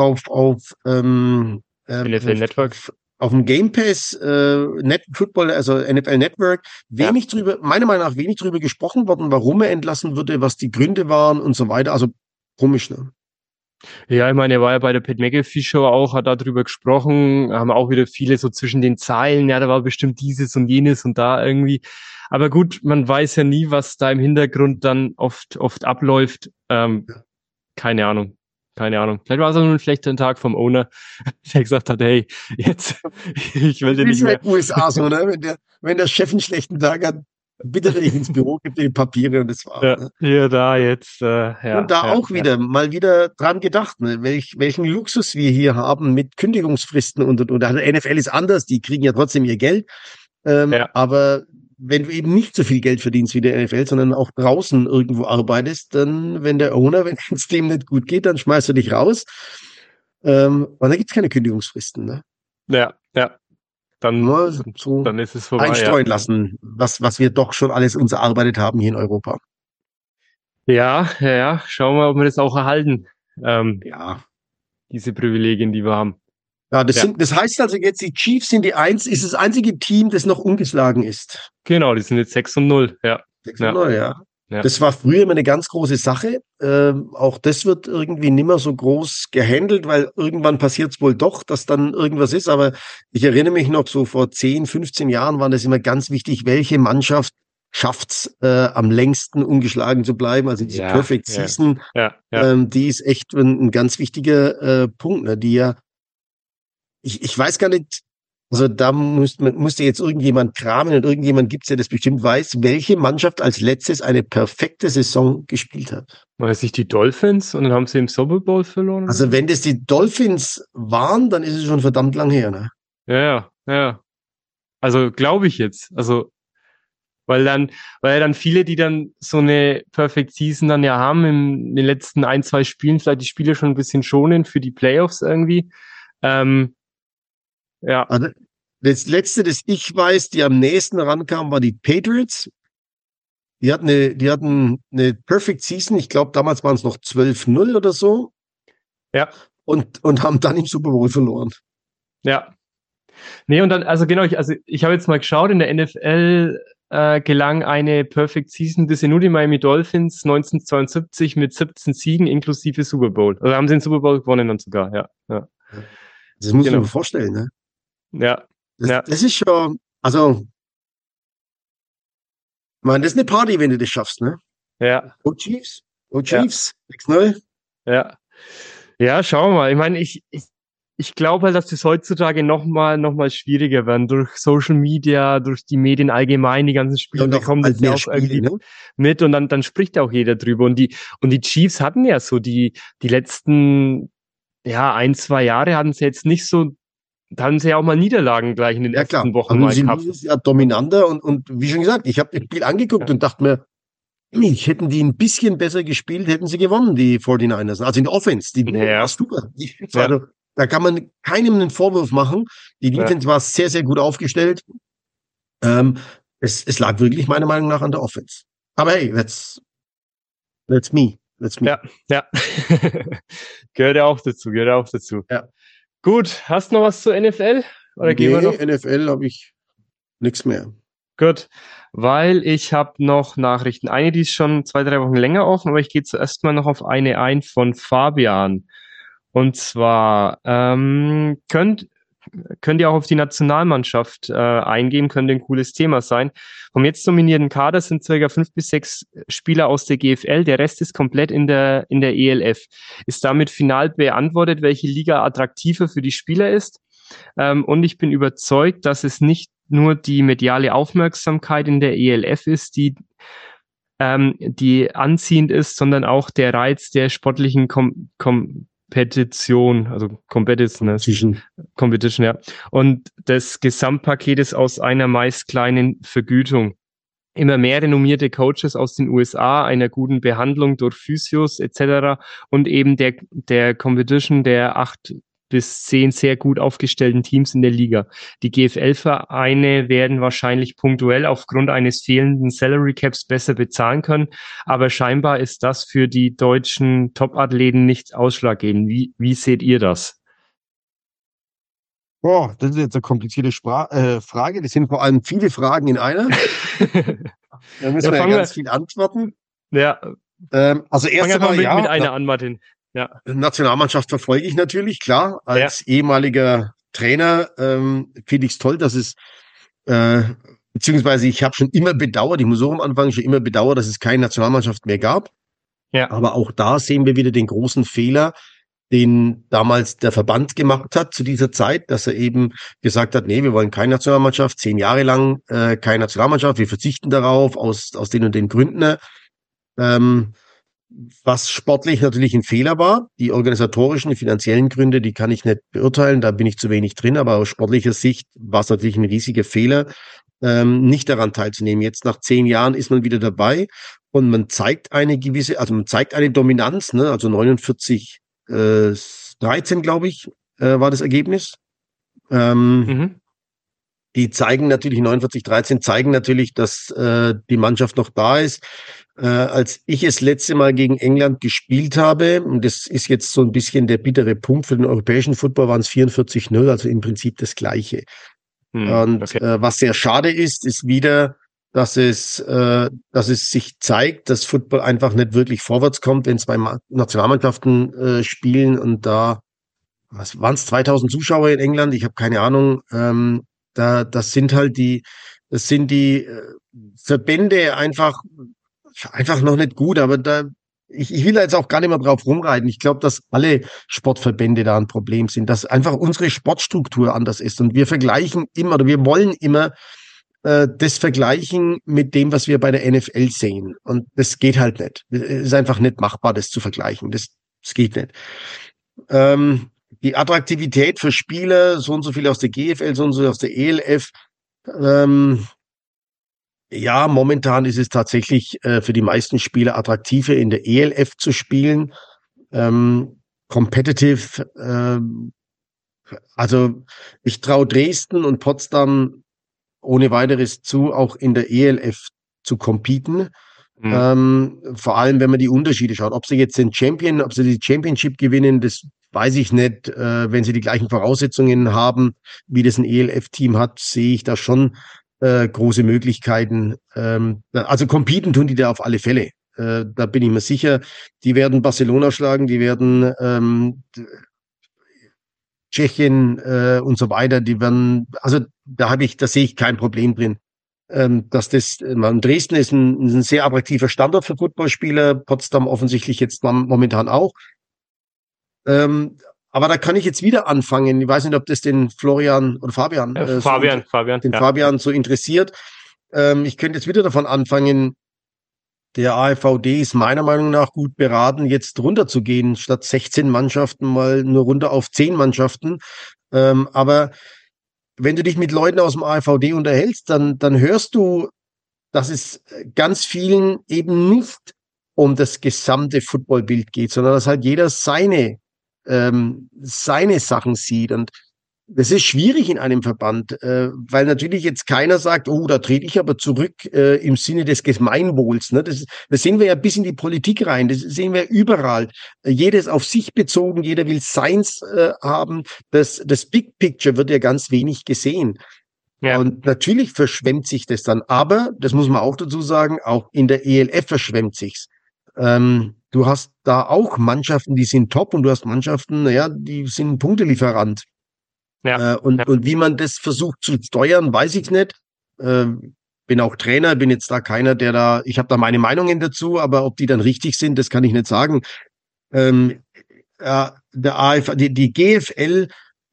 Speaker 2: NFL Network.
Speaker 1: Auf dem Game Pass Football, also NFL Network, meiner Meinung nach wenig drüber gesprochen worden, warum er entlassen wurde, was die Gründe waren und so weiter. Also komisch, ne?
Speaker 2: Ja, ich meine, er war ja bei der Pat McAfee Show auch, hat da drüber gesprochen, haben auch wieder viele so zwischen den Zeilen, ja, da war bestimmt dieses und jenes und da irgendwie. Aber gut, man weiß ja nie, was da im Hintergrund dann oft abläuft. Keine Ahnung. Vielleicht war es auch nur ein schlechter Tag vom Owner, der gesagt hat, hey, jetzt, ich will den nicht mehr.
Speaker 1: Das ist in den USA so, ne? Wenn der Chef einen schlechten Tag hat, bitte nicht ins Büro, gibt dir die Papiere und das war's.
Speaker 2: Ja,
Speaker 1: ne?
Speaker 2: Hier, da, jetzt,
Speaker 1: Und da auch mal wieder dran gedacht, ne? Welchen Luxus wir hier haben mit Kündigungsfristen und. Also NFL ist anders, die kriegen ja trotzdem ihr Geld. Aber wenn du eben nicht so viel Geld verdienst wie der NFL, sondern auch draußen irgendwo arbeitest, dann, wenn es dem nicht gut geht, dann schmeißt du dich raus. Und da gibt's keine Kündigungsfristen, ne?
Speaker 2: Ja. Dann ist es vorbei.
Speaker 1: Einstreuen lassen, was wir doch schon alles uns erarbeitet haben hier in Europa.
Speaker 2: Ja. Schauen wir mal, ob wir das auch erhalten. Diese Privilegien, die wir haben.
Speaker 1: Ja, das heißt also jetzt, die Chiefs sind ist das einzige Team, das noch ungeschlagen ist.
Speaker 2: Genau, die sind jetzt 6-0, ja.
Speaker 1: 6-0, ja. Das war früher immer eine ganz große Sache. Auch das wird irgendwie nimmer so groß gehandelt, weil irgendwann passiert es wohl doch, dass dann irgendwas ist. Aber ich erinnere mich noch, so vor 10, 15 Jahren war das immer ganz wichtig, welche Mannschaft schafft's am längsten ungeschlagen zu bleiben. Also diese Perfect Season, die ist echt ein ganz wichtiger Punkt, ne, die ja ich weiß gar nicht, also da musste jetzt irgendjemand kramen und irgendjemand gibt's, der das bestimmt weiß, welche Mannschaft als letztes eine perfekte Saison gespielt hat.
Speaker 2: Weiß ich, die Dolphins und dann haben sie im Super Bowl verloren?
Speaker 1: Also wenn das die Dolphins waren, dann ist es schon verdammt lang her, ne?
Speaker 2: Ja. Also glaube ich jetzt. Also weil dann viele, die dann so eine Perfect Season dann ja haben, in den letzten 1, 2 Spielen vielleicht die Spiele schon ein bisschen schonen für die Playoffs irgendwie.
Speaker 1: Also das letzte, das ich weiß, die am nächsten rankam, war die Patriots. Die hatten eine Perfect Season. Ich glaube, damals waren es noch 12-0 oder so.
Speaker 2: Ja.
Speaker 1: Und haben dann im Super Bowl verloren.
Speaker 2: Ja. Nee, und dann, also genau, ich habe jetzt mal geschaut, in der NFL gelang eine Perfect Season bisher nur die Miami Dolphins 1972 mit 17 Siegen inklusive Super Bowl. Also haben sie den Super Bowl gewonnen dann sogar, ja.
Speaker 1: Das muss man sich vorstellen, ne?
Speaker 2: Ja.
Speaker 1: Das ist schon, also, man, das ist eine Party, wenn du das schaffst, ne?
Speaker 2: Ja.
Speaker 1: Go Chiefs, 6-0.
Speaker 2: Ja, schauen wir mal. Ich meine, ich glaube halt, dass das heutzutage noch mal schwieriger werden durch Social Media, durch die Medien allgemein, die ganzen Spiele bekommen das ja auch irgendwie mit und dann spricht auch jeder drüber und die Chiefs hatten ja so die letzten 1-2 Jahre hatten sie jetzt nicht so, da hatten sie ja auch mal Niederlagen gleich in den ersten Wochen
Speaker 1: also mal gehabt. Sie sind ja dominanter und wie schon gesagt, ich habe das Spiel angeguckt und dachte mir, hätten die ein bisschen besser gespielt, hätten sie gewonnen, die 49ers. Also in der Offense, die war super. Also, da kann man keinem einen Vorwurf machen. Die Defense war sehr, sehr gut aufgestellt. Es lag wirklich meiner Meinung nach an der Offense. Aber hey, that's me.
Speaker 2: Ja. Gehört ja auch dazu.
Speaker 1: Ja.
Speaker 2: Gut, hast du noch was zur NFL? Oder gehen wir noch?
Speaker 1: NFL habe ich nichts mehr.
Speaker 2: Gut, weil ich habe noch Nachrichten. Eine, die ist schon 2-3 Wochen länger offen, aber ich gehe zuerst mal noch auf eine ein von Fabian. Und zwar könnt ihr auch auf die Nationalmannschaft eingehen, könnte ein cooles Thema sein. Vom jetzt nominierten Kader sind ca. 5 bis 6 Spieler aus der GFL, der Rest ist komplett in der ELF. Ist damit final beantwortet, welche Liga attraktiver für die Spieler ist. Und ich bin überzeugt, dass es nicht nur die mediale Aufmerksamkeit in der ELF ist, die anziehend ist, sondern auch der Reiz der sportlichen Competition, also Competition, ja. Und des Gesamtpaketes aus einer meist kleinen Vergütung. Immer mehr renommierte Coaches aus den USA, einer guten Behandlung durch Physios etc. und eben der Competition der 8 bis 10 sehr gut aufgestellten Teams in der Liga. Die GFL-Vereine werden wahrscheinlich punktuell aufgrund eines fehlenden Salary Caps besser bezahlen können, aber scheinbar ist das für die deutschen Top-Athleten nicht ausschlaggebend. Wie seht ihr das?
Speaker 1: Boah, das ist jetzt eine komplizierte Frage. Das sind vor allem viele Fragen in einer. Da müssen wir ganz viel antworten.
Speaker 2: Ja.
Speaker 1: Also erst einmal
Speaker 2: mit einer an, Martin. Ja.
Speaker 1: Nationalmannschaft verfolge ich natürlich, klar. Als ehemaliger Trainer finde ich es toll, dass es, beziehungsweise ich habe schon immer bedauert, ich muss auch am Anfang schon immer bedauert, dass es keine Nationalmannschaft mehr gab.
Speaker 2: Ja.
Speaker 1: Aber auch da sehen wir wieder den großen Fehler, den damals der Verband gemacht hat zu dieser Zeit, dass er eben gesagt hat, nee, wir wollen keine Nationalmannschaft, 10 Jahre lang keine Nationalmannschaft, wir verzichten darauf aus den und den Gründen. Was sportlich natürlich ein Fehler war. Die organisatorischen, die finanziellen Gründe, die kann ich nicht beurteilen, da bin ich zu wenig drin, aber aus sportlicher Sicht war es natürlich ein riesiger Fehler, nicht daran teilzunehmen. Jetzt nach 10 Jahren ist man wieder dabei und man zeigt eine Dominanz, ne? Also 49-13, glaube ich, war das Ergebnis. Die zeigen natürlich, 49-13 zeigen natürlich, dass die Mannschaft noch da ist. Als ich das letzte Mal gegen England gespielt habe, und das ist jetzt so ein bisschen der bittere Punkt für den europäischen Football, waren es 44-0, also im Prinzip das Gleiche. Was sehr schade ist wieder, dass es sich zeigt, dass Football einfach nicht wirklich vorwärts kommt, wenn zwei Nationalmannschaften spielen und da, was waren es, 2000 Zuschauer in England? Ich habe keine Ahnung. Das sind die Verbände einfach noch nicht gut, aber ich will da jetzt auch gar nicht mehr drauf rumreiten. Ich glaube, dass alle Sportverbände da ein Problem sind, dass einfach unsere Sportstruktur anders ist und wir vergleichen immer oder wir wollen immer das vergleichen mit dem, was wir bei der NFL sehen und das geht halt nicht. Es ist einfach nicht machbar, das zu vergleichen. Das geht nicht. Die Attraktivität für Spieler, so und so viel aus der GFL, so und so aus der ELF, ja, momentan ist es tatsächlich für die meisten Spieler attraktiver, in der ELF zu spielen. Competitive, also ich traue Dresden und Potsdam ohne weiteres zu, auch in der ELF zu competen. Vor allem, wenn man die Unterschiede schaut. Ob sie jetzt ob sie die Championship gewinnen, das weiß ich nicht. Wenn sie die gleichen Voraussetzungen haben, wie das ein ELF-Team hat, sehe ich da schon große Möglichkeiten. Also competen tun die da auf alle Fälle. Da bin ich mir sicher. Die werden Barcelona schlagen, die werden Tschechien und so weiter. Die werden, also da sehe ich kein Problem drin. Dresden ist ein sehr attraktiver Standort für Footballspieler, Potsdam offensichtlich jetzt momentan auch. Aber da kann ich jetzt wieder anfangen. Ich weiß nicht, ob das den Florian oder Fabian, Fabian so interessiert. Ich könnte jetzt wieder davon anfangen, der AVD ist meiner Meinung nach gut beraten, jetzt runterzugehen, statt 16 Mannschaften mal nur runter auf 10 Mannschaften. Aber wenn du dich mit Leuten aus dem AVD unterhältst, dann hörst du, dass es ganz vielen eben nicht um das gesamte Footballbild geht, sondern dass halt jeder seine Sachen sieht. Und das ist schwierig in einem Verband, weil natürlich jetzt keiner sagt, oh, da trete ich aber zurück im Sinne des Gemeinwohls. Ne? Das sehen wir ja bis in die Politik rein, das sehen wir überall. Jedes auf sich bezogen, jeder will seins haben. Das Big Picture wird ja ganz wenig gesehen. Ja. Und natürlich verschwemmt sich das dann, aber, das muss man auch dazu sagen, auch in der ELF verschwemmt sich's. Du hast da auch Mannschaften, die sind top, und du hast Mannschaften, naja, die sind Punktelieferant. Ja. Und wie man das versucht zu steuern, weiß ich nicht. Bin auch Trainer, bin jetzt da keiner, ich habe da meine Meinungen dazu, aber ob die dann richtig sind, das kann ich nicht sagen. Die GFL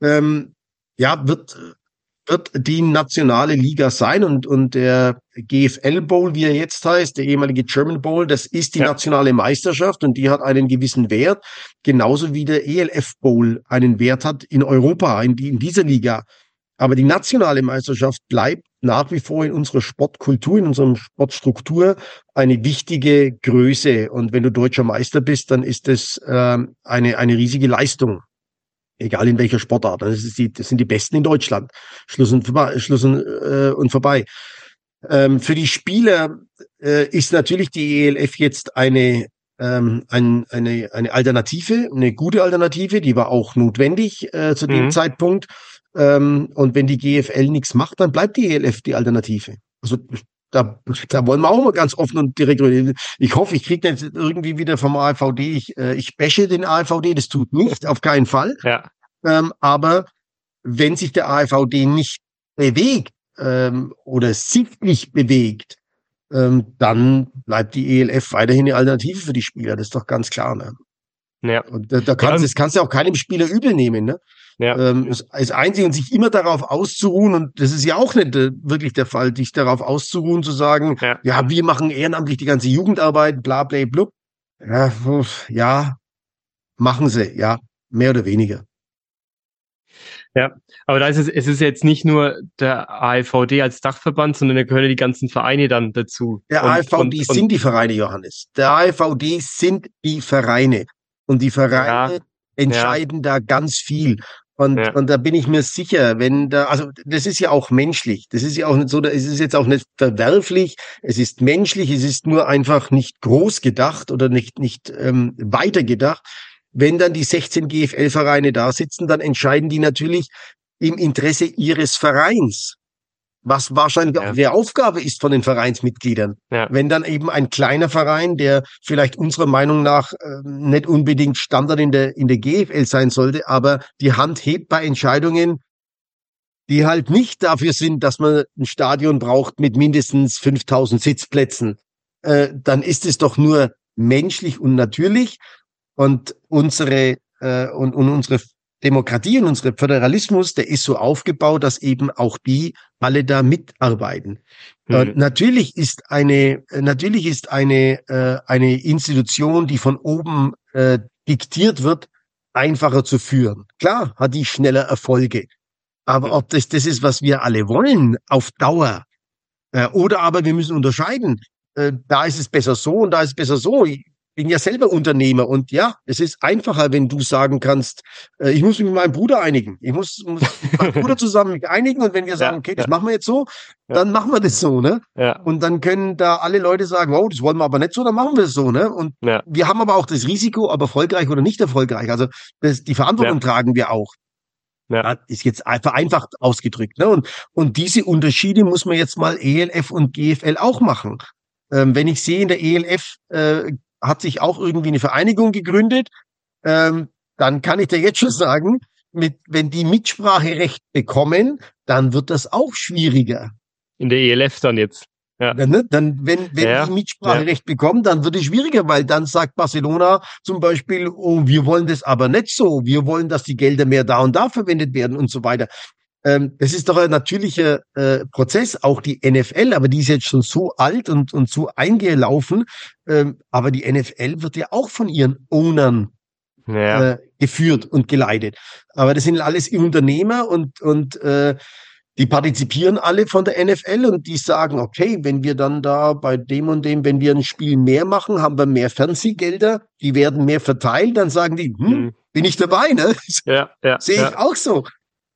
Speaker 1: wird die nationale Liga sein, und der GFL Bowl, wie er jetzt heißt, der ehemalige German Bowl, das ist die nationale Meisterschaft, und die hat einen gewissen Wert, genauso wie der ELF Bowl einen Wert hat in Europa, in dieser Liga. Aber die nationale Meisterschaft bleibt nach wie vor in unserer Sportkultur, in unserer Sportstruktur eine wichtige Größe. Und wenn du deutscher Meister bist, dann ist das eine riesige Leistung. Egal in welcher Sportart. Das sind die Besten in Deutschland. Schluss und vorbei. Für die Spieler ist natürlich die ELF jetzt eine Alternative, eine gute Alternative, die war auch notwendig zu dem Zeitpunkt. Und wenn die GFL nichts macht, dann bleibt die ELF die Alternative. Also da wollen wir auch mal ganz offen und direkt reden. Ich hoffe, ich kriege nicht irgendwie wieder vom AVD. Ich bashe den AVD, das tut nicht, auf keinen Fall. Ja. Aber wenn sich der AVD nicht bewegt oder sichtlich bewegt, dann bleibt die ELF weiterhin eine Alternative für die Spieler. Das ist doch ganz klar. Ne? Ja. Und das kannst du auch keinem Spieler übel nehmen. Ne? Ja. Als einzig, und sich immer darauf auszuruhen, und das ist ja auch nicht wirklich der Fall, dich darauf auszuruhen, zu sagen, ja, wir machen ehrenamtlich die ganze Jugendarbeit, bla bla blub. Ja, machen sie, ja, mehr oder weniger.
Speaker 2: Ja, aber es ist jetzt nicht nur der AVD als Dachverband, sondern da gehören die ganzen Vereine dann dazu.
Speaker 1: Der AVD sind die Vereine, Johannes. Der AVD sind die Vereine. Und die Vereine entscheiden da ganz viel. Und da bin ich mir sicher, also das ist ja auch menschlich. Das ist ja auch nicht so, es ist jetzt auch nicht verwerflich. Es ist menschlich. Es ist nur einfach nicht groß gedacht oder nicht weiter gedacht. Wenn dann die 16 GFL-Vereine da sitzen, dann entscheiden die natürlich im Interesse ihres Vereins, was wahrscheinlich auch die Aufgabe ist von den Vereinsmitgliedern. Ja. Wenn dann eben ein kleiner Verein, der vielleicht unserer Meinung nach nicht unbedingt Standard in der GFL sein sollte, aber die Hand hebt bei Entscheidungen, die halt nicht dafür sind, dass man ein Stadion braucht mit mindestens 5000 Sitzplätzen, dann ist es doch nur menschlich und natürlich. Und unsere Demokratie und unser Föderalismus, der ist so aufgebaut, dass eben auch die alle da mitarbeiten. Natürlich ist eine Institution, die von oben diktiert wird, einfacher zu führen. Klar, hat die schneller Erfolge. Aber ob das ist, was wir alle wollen, auf Dauer, oder aber wir müssen unterscheiden. Da ist es besser so und da ist es besser so. Ich bin ja selber Unternehmer, und ja, es ist einfacher, wenn du sagen kannst, ich muss mich mit meinem Bruder einigen. Ich muss mit meinem Bruder zusammen mich einigen, und wenn wir sagen, okay, das machen wir jetzt so, dann machen wir das so, ne? Ja. Und dann können da alle Leute sagen, oh, das wollen wir aber nicht so, dann machen wir es so, ne? Und wir haben aber auch das Risiko, ob erfolgreich oder nicht erfolgreich. Also die Verantwortung tragen wir auch. Ja. Ist jetzt vereinfacht ausgedrückt, ne? Und diese Unterschiede muss man jetzt mal ELF und GFL auch machen. Wenn ich sehe, in der ELF hat sich auch irgendwie eine Vereinigung gegründet, dann kann ich dir jetzt schon sagen, wenn die Mitspracherecht bekommen, dann wird das auch schwieriger.
Speaker 2: In der ELF dann jetzt? Ja.
Speaker 1: Wenn die Mitspracherecht bekommen, dann wird es schwieriger, weil dann sagt Barcelona zum Beispiel, oh, wir wollen das aber nicht so. Wir wollen, dass die Gelder mehr da und da verwendet werden und so weiter. Das ist doch ein natürlicher Prozess, auch die NFL, aber die ist jetzt schon so alt und so eingelaufen. Aber die NFL wird ja auch von ihren Ownern geführt und geleitet. Aber das sind alles Unternehmer und die partizipieren alle von der NFL und die sagen, okay, wenn wir dann da bei dem und dem, wenn wir ein Spiel mehr machen, haben wir mehr Fernsehgelder, die werden mehr verteilt, dann sagen die, bin ich dabei, ne? Sehe ich auch so.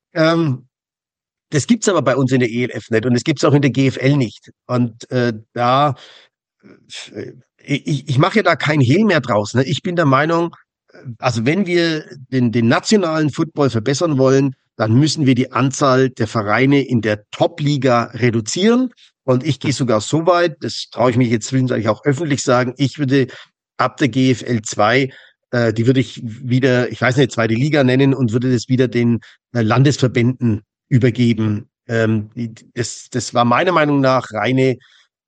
Speaker 1: Das gibt's aber bei uns in der ELF nicht und es gibt's auch in der GFL nicht. Und ich mache ja da kein Hehl mehr draus. Ne? Ich bin der Meinung, also wenn wir den nationalen Football verbessern wollen, dann müssen wir die Anzahl der Vereine in der Top-Liga reduzieren. Und ich gehe sogar so weit, das traue ich mich jetzt zwischenzeitlich auch öffentlich sagen, ich würde ab der GFL 2, die würde ich wieder, ich weiß nicht, zweite Liga nennen und würde das wieder den Landesverbänden übergeben. Das war meiner Meinung nach reine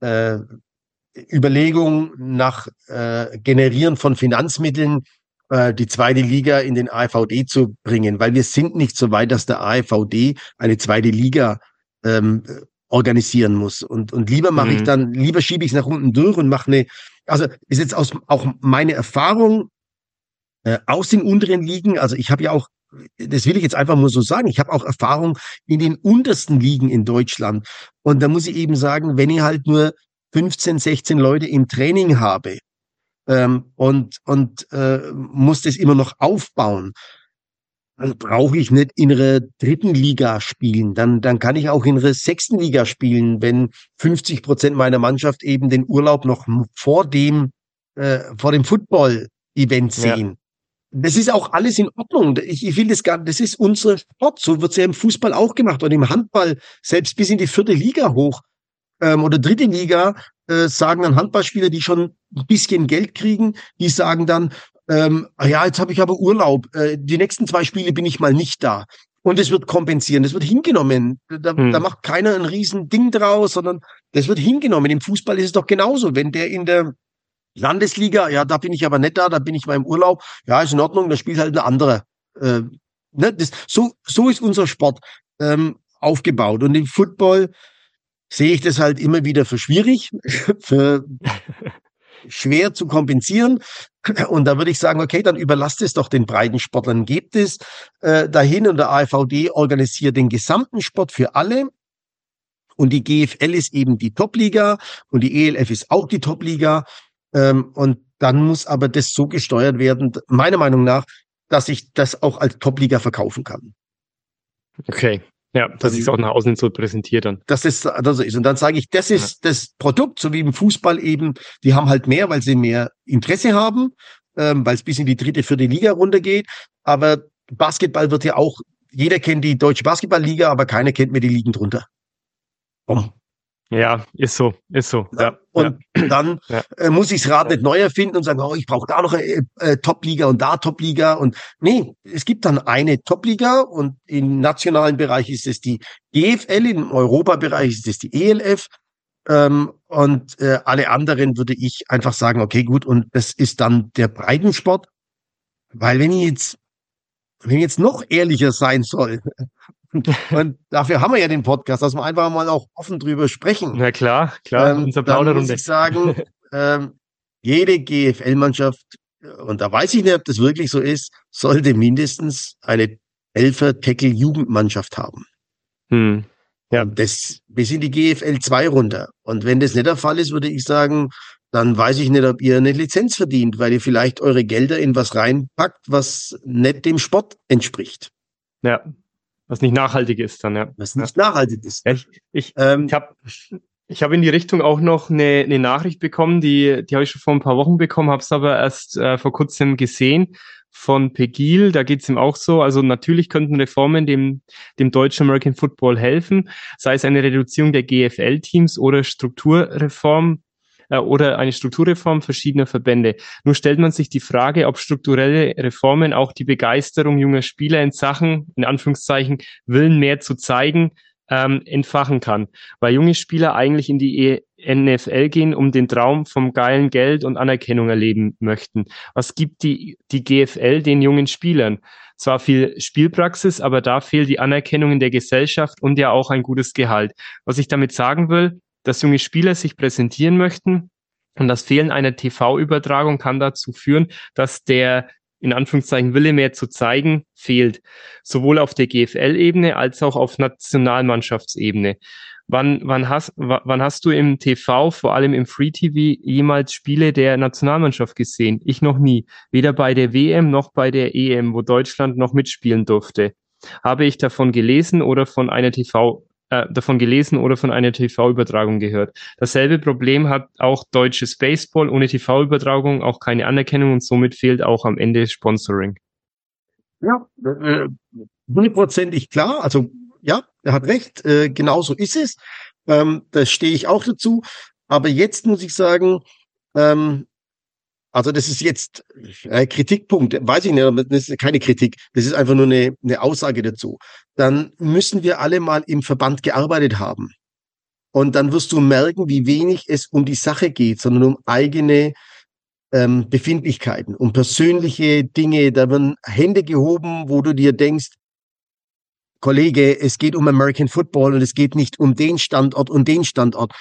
Speaker 1: Überlegung nach Generieren von Finanzmitteln, die zweite Liga in den AVD zu bringen, weil wir sind nicht so weit, dass der AVD eine zweite Liga organisieren muss. Und lieber mache ich dann, lieber schiebe ich es nach unten durch und mache also ist jetzt auch meine Erfahrung aus den unteren Ligen, also ich habe ja auch, das will ich jetzt einfach nur so sagen, ich habe auch Erfahrung in den untersten Ligen in Deutschland. Und da muss ich eben sagen, wenn ich halt nur 15, 16 Leute im Training habe, und muss das immer noch aufbauen, dann brauche ich nicht in einer dritten Liga spielen. Dann kann ich auch in einer sechsten Liga spielen, wenn 50% meiner Mannschaft eben den Urlaub noch vor dem Football-Event sehen. Das ist auch alles in Ordnung. Ich will das gar nicht. Das ist unser Sport. So wird es ja im Fußball auch gemacht und im Handball, selbst bis in die vierte Liga hoch oder dritte Liga, sagen dann Handballspieler, die schon ein bisschen Geld kriegen, die sagen dann, jetzt habe ich aber Urlaub. Die nächsten 2 Spiele bin ich mal nicht da. Und es wird kompensieren, das wird hingenommen. Da macht keiner ein riesen Ding draus, sondern das wird hingenommen. Im Fußball ist es doch genauso. Wenn der in der Landesliga, ja, da bin ich aber nicht da bin ich mal im Urlaub. Ja, ist in Ordnung, da spielt halt eine andere. So ist unser Sport aufgebaut. Und im Football sehe ich das halt immer wieder für schwierig, für schwer zu kompensieren. Und da würde ich sagen, okay, dann überlasst es doch den Breitensportlern, gebt es dahin und der AVD organisiert den gesamten Sport für alle. Und die GFL ist eben die Top-Liga und die ELF ist auch die Top-Liga. Und dann muss aber das so gesteuert werden, meiner Meinung nach, dass ich das auch als Top-Liga verkaufen kann.
Speaker 2: Okay. Ja, dass ich es auch nach außen so präsentiert dann.
Speaker 1: Das ist. Und dann sage ich, das ist das Produkt, so wie im Fußball eben, die haben halt mehr, weil sie mehr Interesse haben, weil es bis in die dritte, vierte Liga runtergeht. Aber Basketball wird ja auch, jeder kennt die Deutsche Basketballliga, aber keiner kennt mehr die Ligen drunter.
Speaker 2: Ja, ist so. Ja.
Speaker 1: Und dann muss ich das Rad nicht neu erfinden und sagen, ich brauche da noch eine Top-Liga und da Top-Liga. Und nee, es gibt dann eine Top-Liga und im nationalen Bereich ist es die GFL, im Europabereich ist es die ELF. Und alle anderen würde ich einfach sagen, okay, gut, und das ist dann der Breitensport. Weil wenn ich jetzt noch ehrlicher sein soll, und dafür haben wir ja den Podcast, dass wir einfach mal auch offen drüber sprechen.
Speaker 2: Na klar,
Speaker 1: unser Plauderrunde. Muss ich sagen, jede GFL-Mannschaft, und da weiß ich nicht, ob das wirklich so ist, sollte mindestens eine 11er-Tackle-Jugendmannschaft haben. Ja. Und das bis in die GFL 2 runter. Und wenn das nicht der Fall ist, würde ich sagen, dann weiß ich nicht, ob ihr eine Lizenz verdient, weil ihr vielleicht eure Gelder in was reinpackt, was nicht dem Sport entspricht.
Speaker 2: Ja. Was nicht nachhaltig ist dann, ja.
Speaker 1: Was nicht nachhaltig ist.
Speaker 2: Ja, ich habe in die Richtung auch noch eine Nachricht bekommen, die habe ich schon vor ein paar Wochen bekommen, habe es aber erst vor kurzem gesehen von Pegil. Da geht es ihm auch so. Also natürlich könnten Reformen dem deutschen American Football helfen, sei es eine Reduzierung der GFL-Teams oder Strukturreform oder eine Strukturreform verschiedener Verbände. Nun stellt man sich die Frage, ob strukturelle Reformen auch die Begeisterung junger Spieler in Sachen, in Anführungszeichen, Willen mehr zu zeigen, entfachen kann. Weil junge Spieler eigentlich in die NFL gehen, um den Traum vom geilen Geld und Anerkennung erleben möchten. Was gibt die GFL den jungen Spielern? Zwar viel Spielpraxis, aber da fehlt die Anerkennung in der Gesellschaft und ja auch ein gutes Gehalt. Was ich damit sagen will, dass junge Spieler sich präsentieren möchten und das Fehlen einer TV-Übertragung kann dazu führen, dass der in Anführungszeichen Wille mehr zu zeigen fehlt. Sowohl auf der GFL-Ebene als auch auf Nationalmannschaftsebene. Wann hast du im TV, vor allem im Free TV, jemals Spiele der Nationalmannschaft gesehen? Ich noch nie. Weder bei der WM noch bei der EM, wo Deutschland noch mitspielen durfte. Habe ich davon gelesen oder von einer TV-Übertragung gehört. Dasselbe Problem hat auch deutsches Baseball, ohne TV-Übertragung auch keine Anerkennung und somit fehlt auch am Ende Sponsoring.
Speaker 1: Ja, 100%ig klar. Also ja, er hat recht, genau so ist es. Da stehe ich auch dazu. Aber jetzt muss ich sagen, also das ist jetzt Kritikpunkt, weiß ich nicht, aber das ist keine Kritik, das ist einfach nur eine Aussage dazu. Dann müssen wir alle mal im Verband gearbeitet haben. Und dann wirst du merken, wie wenig es um die Sache geht, sondern um eigene Befindlichkeiten, um persönliche Dinge. Da werden Hände gehoben, wo du dir denkst, Kollege, es geht um American Football und es geht nicht um den Standort und den Standort.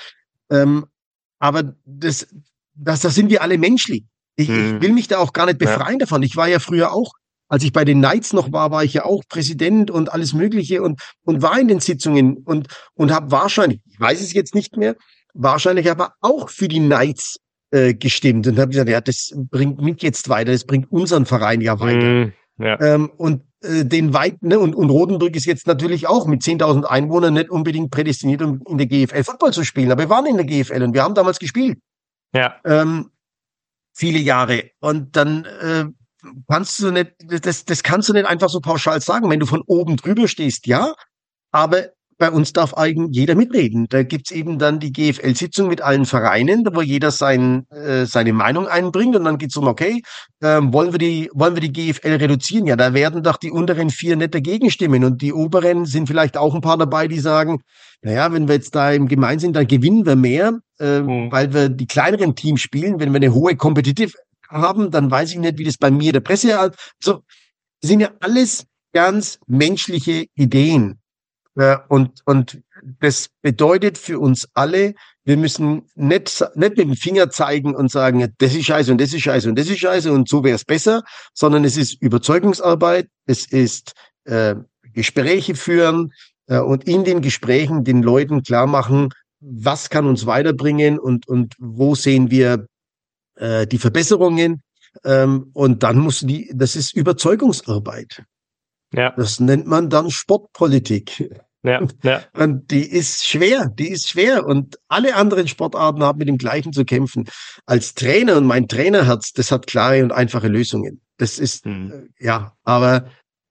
Speaker 1: Aber das sind wir alle menschlich. Ich will mich da auch gar nicht befreien davon. Ich war ja früher auch, als ich bei den Knights noch war ich ja auch Präsident und alles Mögliche und war in den Sitzungen und habe wahrscheinlich, ich weiß es jetzt nicht mehr, wahrscheinlich aber auch für die Knights gestimmt und habe gesagt, ja, das bringt mich jetzt weiter, das bringt unseren Verein ja weiter. Und und Rodenburg ist jetzt natürlich auch mit 10.000 Einwohnern nicht unbedingt prädestiniert, um in der GFL Football zu spielen. Aber wir waren in der GFL und wir haben damals gespielt. Ja. Viele Jahre. Und dann kannst du nicht, das kannst du nicht einfach so pauschal sagen. Wenn du von oben drüber stehst, ja. Aber bei uns darf eigentlich jeder mitreden. Da gibt's eben dann die GFL-Sitzung mit allen Vereinen, wo jeder seine Meinung einbringt und dann geht's um, okay, wollen wir die GFL reduzieren? Ja, da werden doch die unteren 4 nicht dagegen stimmen und die oberen sind vielleicht auch ein paar dabei, die sagen, naja, wenn wir jetzt da im Gemein sind, dann gewinnen wir mehr, weil wir die kleineren Teams spielen. Wenn wir eine hohe Competitive haben, dann weiß ich nicht, wie das bei mir der Presse hat. So, das sind ja alles ganz menschliche Ideen. Und das bedeutet für uns alle, wir müssen nicht mit dem Finger zeigen und sagen, das ist scheiße und das ist scheiße und das ist scheiße und so wäre es besser, sondern es ist Überzeugungsarbeit, es ist Gespräche führen und in den Gesprächen den Leuten klar machen, was kann uns weiterbringen und wo sehen wir die Verbesserungen. Und dann das ist Überzeugungsarbeit. Ja. Das nennt man dann Sportpolitik. Ja. Und die ist schwer und alle anderen Sportarten haben mit dem Gleichen zu kämpfen. Als Trainer und mein Trainerherz, das hat klare und einfache Lösungen. Das ist, aber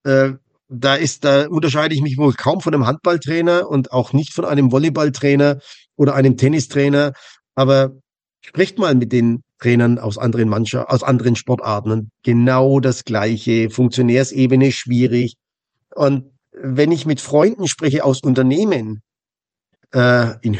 Speaker 1: da unterscheide ich mich wohl kaum von einem Handballtrainer und auch nicht von einem Volleyballtrainer oder einem Tennistrainer, aber sprecht mal mit den Trainern aus anderen Sportarten und genau das Gleiche, Funktionärsebene schwierig und wenn ich mit Freunden spreche aus Unternehmen in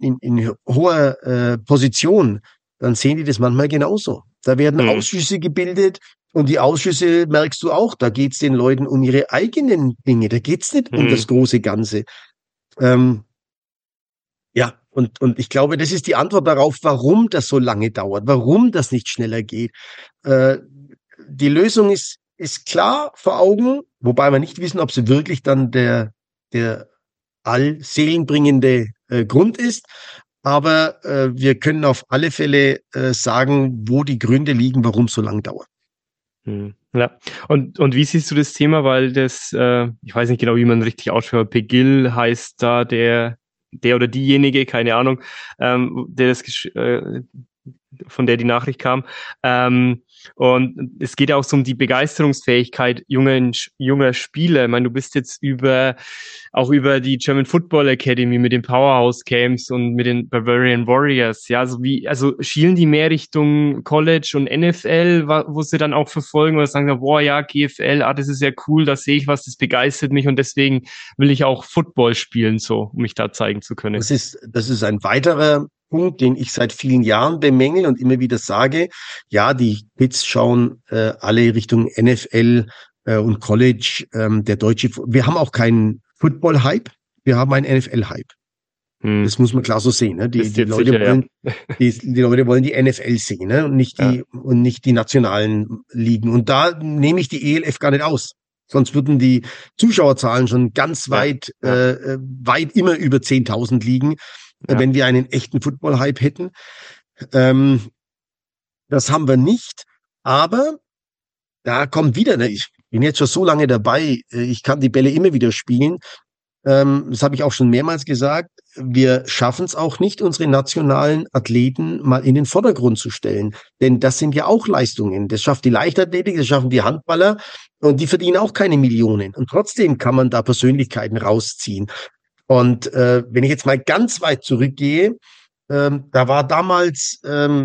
Speaker 1: hoher Position, dann sehen die das manchmal genauso. Da werden Ausschüsse gebildet und die Ausschüsse merkst du auch, da geht's den Leuten um ihre eigenen Dinge, da geht's nicht um das große Ganze. Und ich glaube, das ist die Antwort darauf, warum das so lange dauert, warum das nicht schneller geht. Die Lösung ist klar vor Augen, wobei wir nicht wissen, ob sie wirklich dann der allseelenbringende Grund ist. Aber wir können auf alle Fälle sagen, wo die Gründe liegen, warum es so lang dauert.
Speaker 2: Ja, und wie siehst du das Thema, weil das, ich weiß nicht genau, wie man richtig ausspricht, Pegil heißt da der oder diejenige, keine Ahnung, der das von der die Nachricht kam. Und es geht ja auch so um die Begeisterungsfähigkeit junger Spieler. Ich meine, du bist jetzt auch über die German Football Academy mit den Powerhouse Camps und mit den Bavarian Warriors. Ja, also schielen die mehr Richtung College und NFL, wo sie dann auch verfolgen oder sagen, boah, ja, GFL, das ist ja cool, da sehe ich was, das begeistert mich und deswegen will ich auch Football spielen, so, um mich da zeigen zu können.
Speaker 1: Das ist ein weiterer Punkt, den ich seit vielen Jahren bemängel und immer wieder sage, ja, die Kids schauen alle Richtung NFL und College. Wir haben auch keinen Football-Hype, wir haben einen NFL-Hype. Das muss man klar so sehen. Ne? Die Leute
Speaker 2: sicher,
Speaker 1: wollen, die Leute wollen die NFL sehen, ne? Und nicht die nationalen Ligen. Und da nehme ich die ELF gar nicht aus. Sonst würden die Zuschauerzahlen schon ganz weit immer über 10.000 liegen, wenn wir einen echten Football-Hype hätten. Das haben wir nicht. Aber da kommt wieder, ich bin jetzt schon so lange dabei, ich kann die Bälle immer wieder spielen. Das habe ich auch schon mehrmals gesagt. Wir schaffen es auch nicht, unsere nationalen Athleten mal in den Vordergrund zu stellen. Denn das sind ja auch Leistungen. Das schafft die Leichtathletik, das schaffen die Handballer und die verdienen auch keine Millionen. Und trotzdem kann man da Persönlichkeiten rausziehen. Und wenn ich jetzt mal ganz weit zurückgehe, da war damals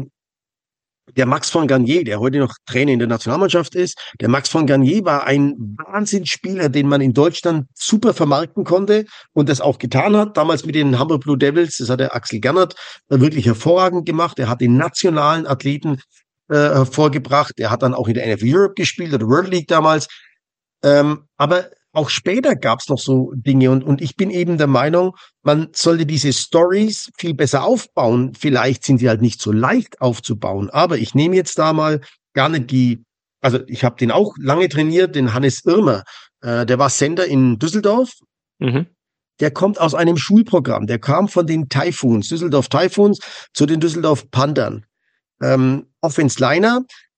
Speaker 1: der Max von Garnier, der heute noch Trainer in der Nationalmannschaft ist. Der Max von Garnier war ein Wahnsinnsspieler, den man in Deutschland super vermarkten konnte und das auch getan hat. Damals mit den Hamburg Blue Devils, das hat der Axel Gernert wirklich hervorragend gemacht. Er hat den nationalen Athleten hervorgebracht. Er hat dann auch in der NFL Europe gespielt oder World League damals. Aber auch später gab es noch so Dinge und ich bin eben der Meinung, man sollte diese Stories viel besser aufbauen. Vielleicht sind sie halt nicht so leicht aufzubauen, aber ich nehme jetzt da mal gar nicht also ich habe den auch lange trainiert, den Hannes Irmer, der war Sender in Düsseldorf. Der kommt aus einem Schulprogramm, der kam von den Typhoons, Düsseldorf Typhoons zu den Düsseldorf Panthern. Offense Liner,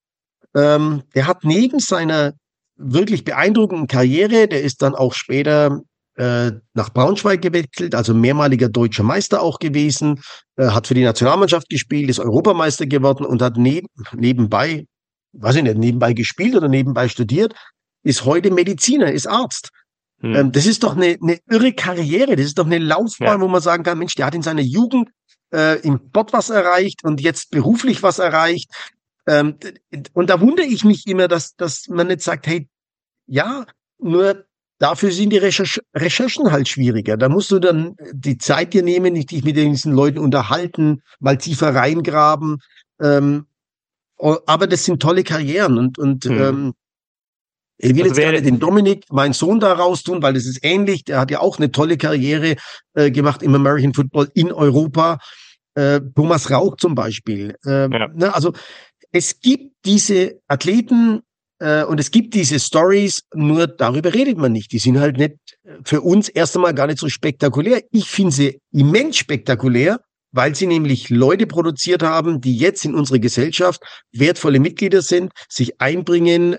Speaker 1: der hat neben seiner wirklich beeindruckenden Karriere, der ist dann auch später nach Braunschweig gewechselt, also mehrmaliger deutscher Meister auch gewesen, hat für die Nationalmannschaft gespielt, ist Europameister geworden und hat nebenbei, weiß ich nicht, nebenbei gespielt oder nebenbei studiert, ist heute Mediziner, ist Arzt. Das ist doch eine irre Karriere, das ist doch eine Laufbahn, wo man sagen kann, Mensch, der hat in seiner Jugend im Sport was erreicht und jetzt beruflich was erreicht. Und da wundere ich mich immer, dass man nicht sagt, hey, ja, nur dafür sind die Recherchen halt schwieriger. Da musst du dann die Zeit dir nehmen, dich mit diesen Leuten unterhalten, mal tiefer reingraben. Aber das sind tolle Karrieren und ich will jetzt gerne den Dominik, meinen Sohn, da raustun, weil das ist ähnlich. Der hat ja auch eine tolle Karriere gemacht im American Football in Europa. Thomas Rauch zum Beispiel. Ne, also es gibt diese Athleten und es gibt diese Stories, nur darüber redet man nicht. Die sind halt nicht für uns erst einmal gar nicht so spektakulär. Ich finde sie immens spektakulär, weil sie nämlich Leute produziert haben, die jetzt in unserer Gesellschaft wertvolle Mitglieder sind, sich einbringen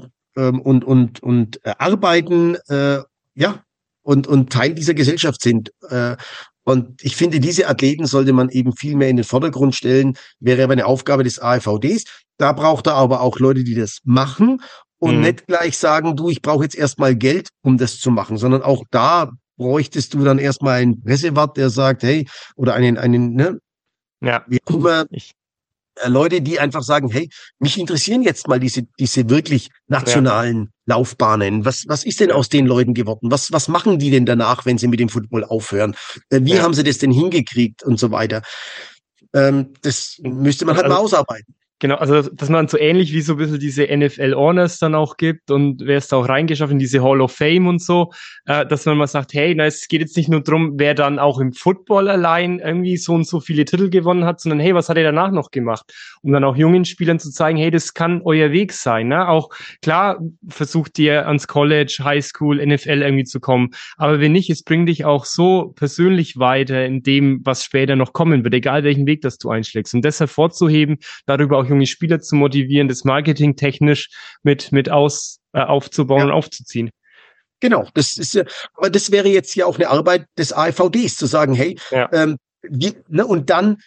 Speaker 1: und arbeiten, und Teil dieser Gesellschaft sind. Und ich finde, diese Athleten sollte man eben viel mehr in den Vordergrund stellen, wäre aber eine Aufgabe des ARVDs. Da braucht er aber auch Leute, die das machen und nicht gleich sagen, du, ich brauche jetzt erstmal Geld, um das zu machen, sondern auch da bräuchtest du dann erstmal einen Pressewart, der sagt, hey, oder einen, ne? Ja. Wie auch immer, Leute, die einfach sagen, hey, mich interessieren jetzt mal diese wirklich nationalen Laufbahnen. Was ist denn aus den Leuten geworden? Was machen die denn danach, wenn sie mit dem Football aufhören? Wie haben sie das denn hingekriegt und so weiter? Das müsste man halt mal ausarbeiten.
Speaker 2: Genau, also dass man so ähnlich wie so ein bisschen diese NFL Honors dann auch gibt und wer ist da auch reingeschafft in diese Hall of Fame und so, dass man mal sagt, hey, es geht jetzt nicht nur drum, wer dann auch im Football allein irgendwie so und so viele Titel gewonnen hat, sondern hey, was hat er danach noch gemacht? Um dann auch jungen Spielern zu zeigen, hey, das kann euer Weg sein, ne? Auch klar versucht ihr ans College, High School, NFL irgendwie zu kommen, aber wenn nicht, es bringt dich auch so persönlich weiter in dem, was später noch kommen wird, egal welchen Weg das du einschlägst. Und das hervorzuheben, darüber auch junge Spieler zu motivieren, das Marketing technisch mit aufzubauen und aufzuziehen.
Speaker 1: Genau, aber das wäre jetzt ja auch eine Arbeit des ARVDs, zu sagen, hey, und dann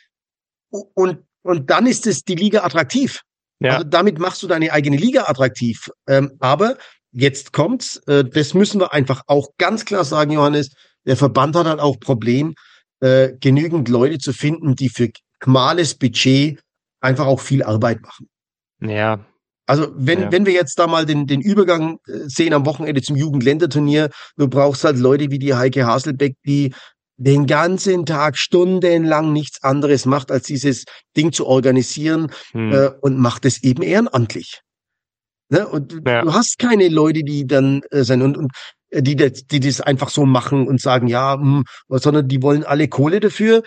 Speaker 1: ist es die Liga attraktiv. Ja. Also damit machst du deine eigene Liga attraktiv. Aber jetzt kommt's, das müssen wir einfach auch ganz klar sagen, Johannes, der Verband hat halt auch Problem, genügend Leute zu finden, die für schmales Budget einfach auch viel Arbeit machen.
Speaker 2: Ja.
Speaker 1: Also wenn wir jetzt da mal den Übergang sehen am Wochenende zum Jugendländerturnier, du brauchst halt Leute wie die Heike Haselbeck, die den ganzen Tag stundenlang nichts anderes macht, als dieses Ding zu organisieren und macht es eben ehrenamtlich. Ne? Und du hast keine Leute, die dann sein und die das einfach so machen und sagen, ja, sondern die wollen alle Kohle dafür,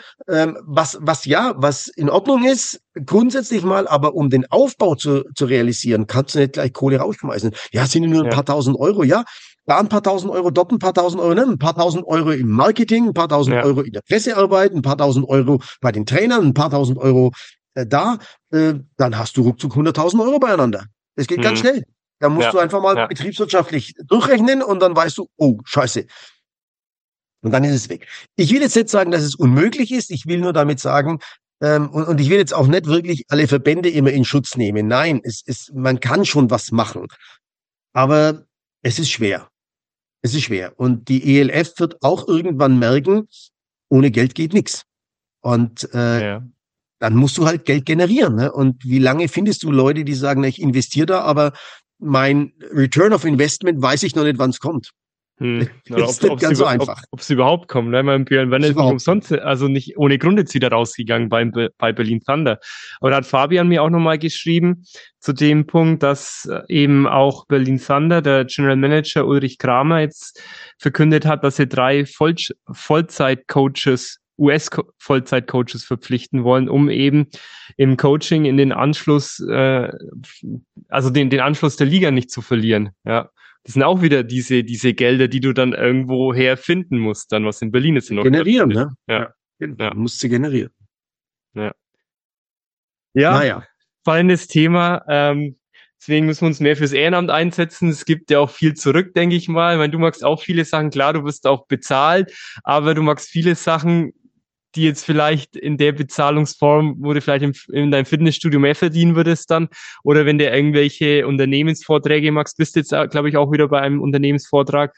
Speaker 1: was in Ordnung ist, grundsätzlich mal, aber um den Aufbau zu realisieren, kannst du nicht gleich Kohle rausschmeißen. Ja, sind nur ein paar tausend Euro, ja. Da ein paar tausend Euro, dort ein paar tausend Euro, ne? Ein paar tausend Euro im Marketing, ein paar tausend Euro in der Pressearbeit, ein paar tausend Euro bei den Trainern, ein paar tausend Euro dann hast du ruckzuck 100.000 Euro beieinander. Das geht ganz schnell. Da musst du einfach mal betriebswirtschaftlich durchrechnen und dann weißt du, oh, scheiße. Und dann ist es weg. Ich will jetzt nicht sagen, dass es unmöglich ist. Ich will nur damit sagen, und ich will jetzt auch nicht wirklich alle Verbände immer in Schutz nehmen. Nein, man kann schon was machen. Aber es ist schwer. Es ist schwer. Und die ELF wird auch irgendwann merken, ohne Geld geht nichts. Und dann musst du halt Geld generieren. Ne? Und wie lange findest du Leute, die sagen, ich investiere da, aber mein Return of Investment weiß ich noch nicht, wann es kommt.
Speaker 2: Das ist nicht ganz so einfach. Ob sie überhaupt kommen. Ne? Mein Björn Werner ist nicht umsonst, also nicht ohne Grund jetzt wieder rausgegangen bei Berlin Thunder. Aber da hat Fabian mir auch nochmal geschrieben zu dem Punkt, dass eben auch Berlin Thunder, der General Manager Ulrich Kramer, jetzt verkündet hat, dass sie 3 Vollzeit-Coaches US-Vollzeit-Coaches verpflichten wollen, um eben im Coaching in den Anschluss, also den Anschluss der Liga nicht zu verlieren. Ja, das sind auch wieder diese Gelder, die du dann irgendwo her finden musst, dann was in Berlin ist.
Speaker 1: Generieren, ne? Ja. Musst du generieren.
Speaker 2: Ja. Naja. Spannendes Thema. Deswegen müssen wir uns mehr fürs Ehrenamt einsetzen. Es gibt ja auch viel zurück, denke ich mal. Ich meine, du magst auch viele Sachen. Klar, du wirst auch bezahlt, aber du magst viele Sachen, die jetzt vielleicht in der Bezahlungsform, wo du vielleicht in deinem Fitnessstudio mehr verdienen würdest dann, oder wenn du irgendwelche Unternehmensvorträge machst, bist du jetzt, glaube ich, auch wieder bei einem Unternehmensvortrag.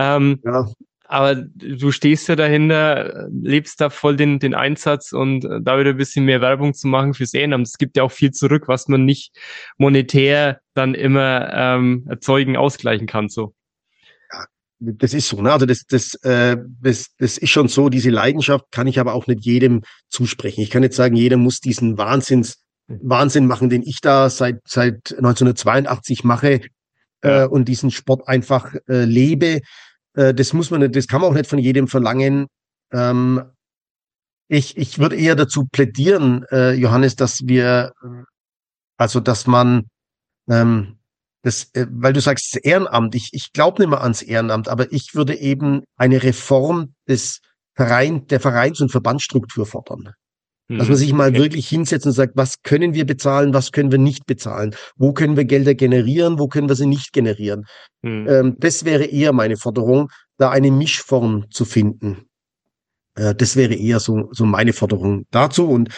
Speaker 2: Aber du stehst ja dahinter, lebst da voll den Einsatz und da wieder ein bisschen mehr Werbung zu machen fürs Ehrenamt. Es gibt ja auch viel zurück, was man nicht monetär dann immer erzeugen, ausgleichen kann, so.
Speaker 1: Das ist so, ne? Also das ist schon so, diese Leidenschaft kann ich aber auch nicht jedem zusprechen. Ich kann nicht sagen, jeder muss diesen Wahnsinn machen, den ich da seit 1982 mache und diesen Sport einfach lebe. Das muss man nicht, das kann man auch nicht von jedem verlangen. Ich würde eher dazu plädieren, Johannes, dass man weil du sagst, das Ehrenamt, ich glaube nicht mehr ans Ehrenamt, aber ich würde eben eine Reform der Vereins- und Verbandsstruktur fordern. Dass man sich mal wirklich hinsetzt und sagt, was können wir bezahlen, was können wir nicht bezahlen? Wo können wir Gelder generieren, wo können wir sie nicht generieren? Das wäre eher meine Forderung, da eine Mischform zu finden. Das wäre eher so meine Forderung dazu. Und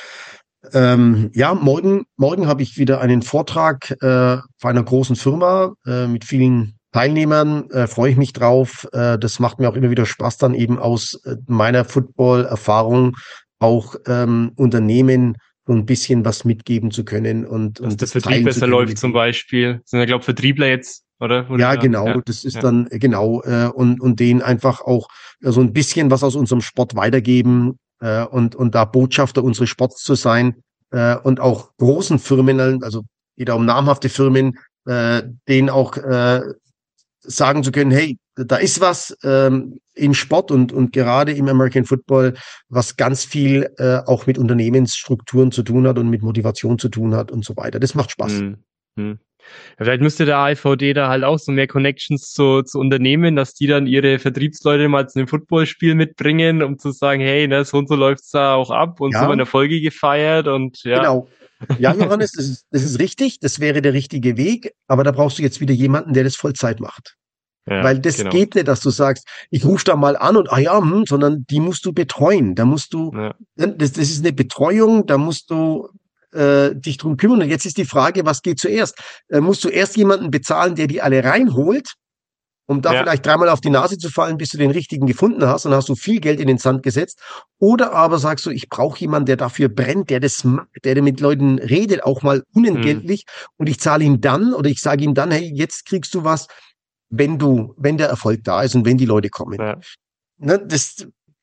Speaker 1: morgen habe ich wieder einen Vortrag bei einer großen Firma mit vielen Teilnehmern. Freue ich mich drauf. Das macht mir auch immer wieder Spaß, dann eben aus meiner Football-Erfahrung auch Unternehmen so ein bisschen was mitgeben zu können und
Speaker 2: dass der Vertrieb besser läuft zum Beispiel. Das sind ja, glaube ich, Vertriebler jetzt, oder?
Speaker 1: Ja, genau. Ja. Das ist dann und denen einfach auch so ein bisschen was aus unserem Sport weitergeben. Und da Botschafter unseres Sports zu sein und auch großen Firmen, also wieder um namhafte Firmen, denen auch sagen zu können, hey, da ist was im Sport und gerade im American Football, was ganz viel auch mit Unternehmensstrukturen zu tun hat und mit Motivation zu tun hat und so weiter. Das macht Spaß.
Speaker 2: Ja, vielleicht müsste der AVD da halt auch so mehr Connections zu Unternehmen, dass die dann ihre Vertriebsleute mal zu einem Footballspiel mitbringen, um zu sagen, hey, ne, so und so läuft's da auch ab und so werden Erfolge gefeiert und ja.
Speaker 1: Genau. Ja, Johannes, das ist richtig, das wäre der richtige Weg, aber da brauchst du jetzt wieder jemanden, der das Vollzeit macht. Ja, weil das geht nicht, dass du sagst, ich rufe da mal an und sondern die musst du betreuen. Da musst du, das ist eine Betreuung, da musst du dich drum kümmern. Und jetzt ist die Frage, was geht zuerst? Musst du erst jemanden bezahlen, der die alle reinholt, um da vielleicht dreimal auf die Nase zu fallen, bis du den richtigen gefunden hast und hast du viel Geld in den Sand gesetzt? Oder aber sagst du, ich brauche jemanden, der dafür brennt, der das macht, der mit Leuten redet, auch mal unentgeltlich und ich zahle ihm dann oder ich sage ihm dann, hey, jetzt kriegst du was, wenn der Erfolg da ist und wenn die Leute kommen. Ja. Ne,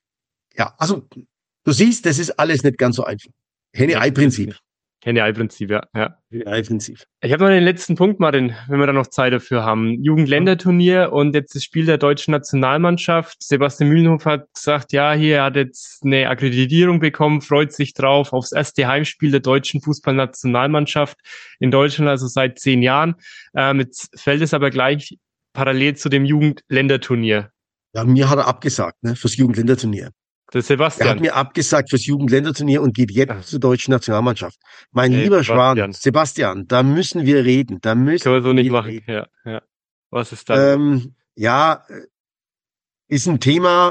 Speaker 1: ja, also du siehst, das ist alles nicht ganz so einfach. Henne-Ei-Prinzip.
Speaker 2: Henne-Ei-Prinzip, ja.
Speaker 1: Henne-Ei-Prinzip.
Speaker 2: Ich habe noch den letzten Punkt, Martin, wenn wir da noch Zeit dafür haben. Jugendländerturnier und jetzt das Spiel der deutschen Nationalmannschaft. Sebastian Mühlenhof hat gesagt, ja, hier er hat jetzt eine Akkreditierung bekommen, freut sich drauf aufs erste Heimspiel der deutschen Fußballnationalmannschaft in Deutschland, also seit 10 Jahren. Jetzt fällt es aber gleich parallel zu dem Jugendländerturnier.
Speaker 1: Ja, mir hat er abgesagt, ne, fürs Jugendländerturnier.
Speaker 2: Der Sebastian.
Speaker 1: Er hat mir abgesagt fürs Jugendländerturnier und geht jetzt zur deutschen Nationalmannschaft. Mein lieber Schwan, Sebastian, da müssen wir reden. Da müssen
Speaker 2: Können wir so nicht machen.
Speaker 1: Reden.
Speaker 2: Ja. Was ist da?
Speaker 1: Ja, ist ein Thema,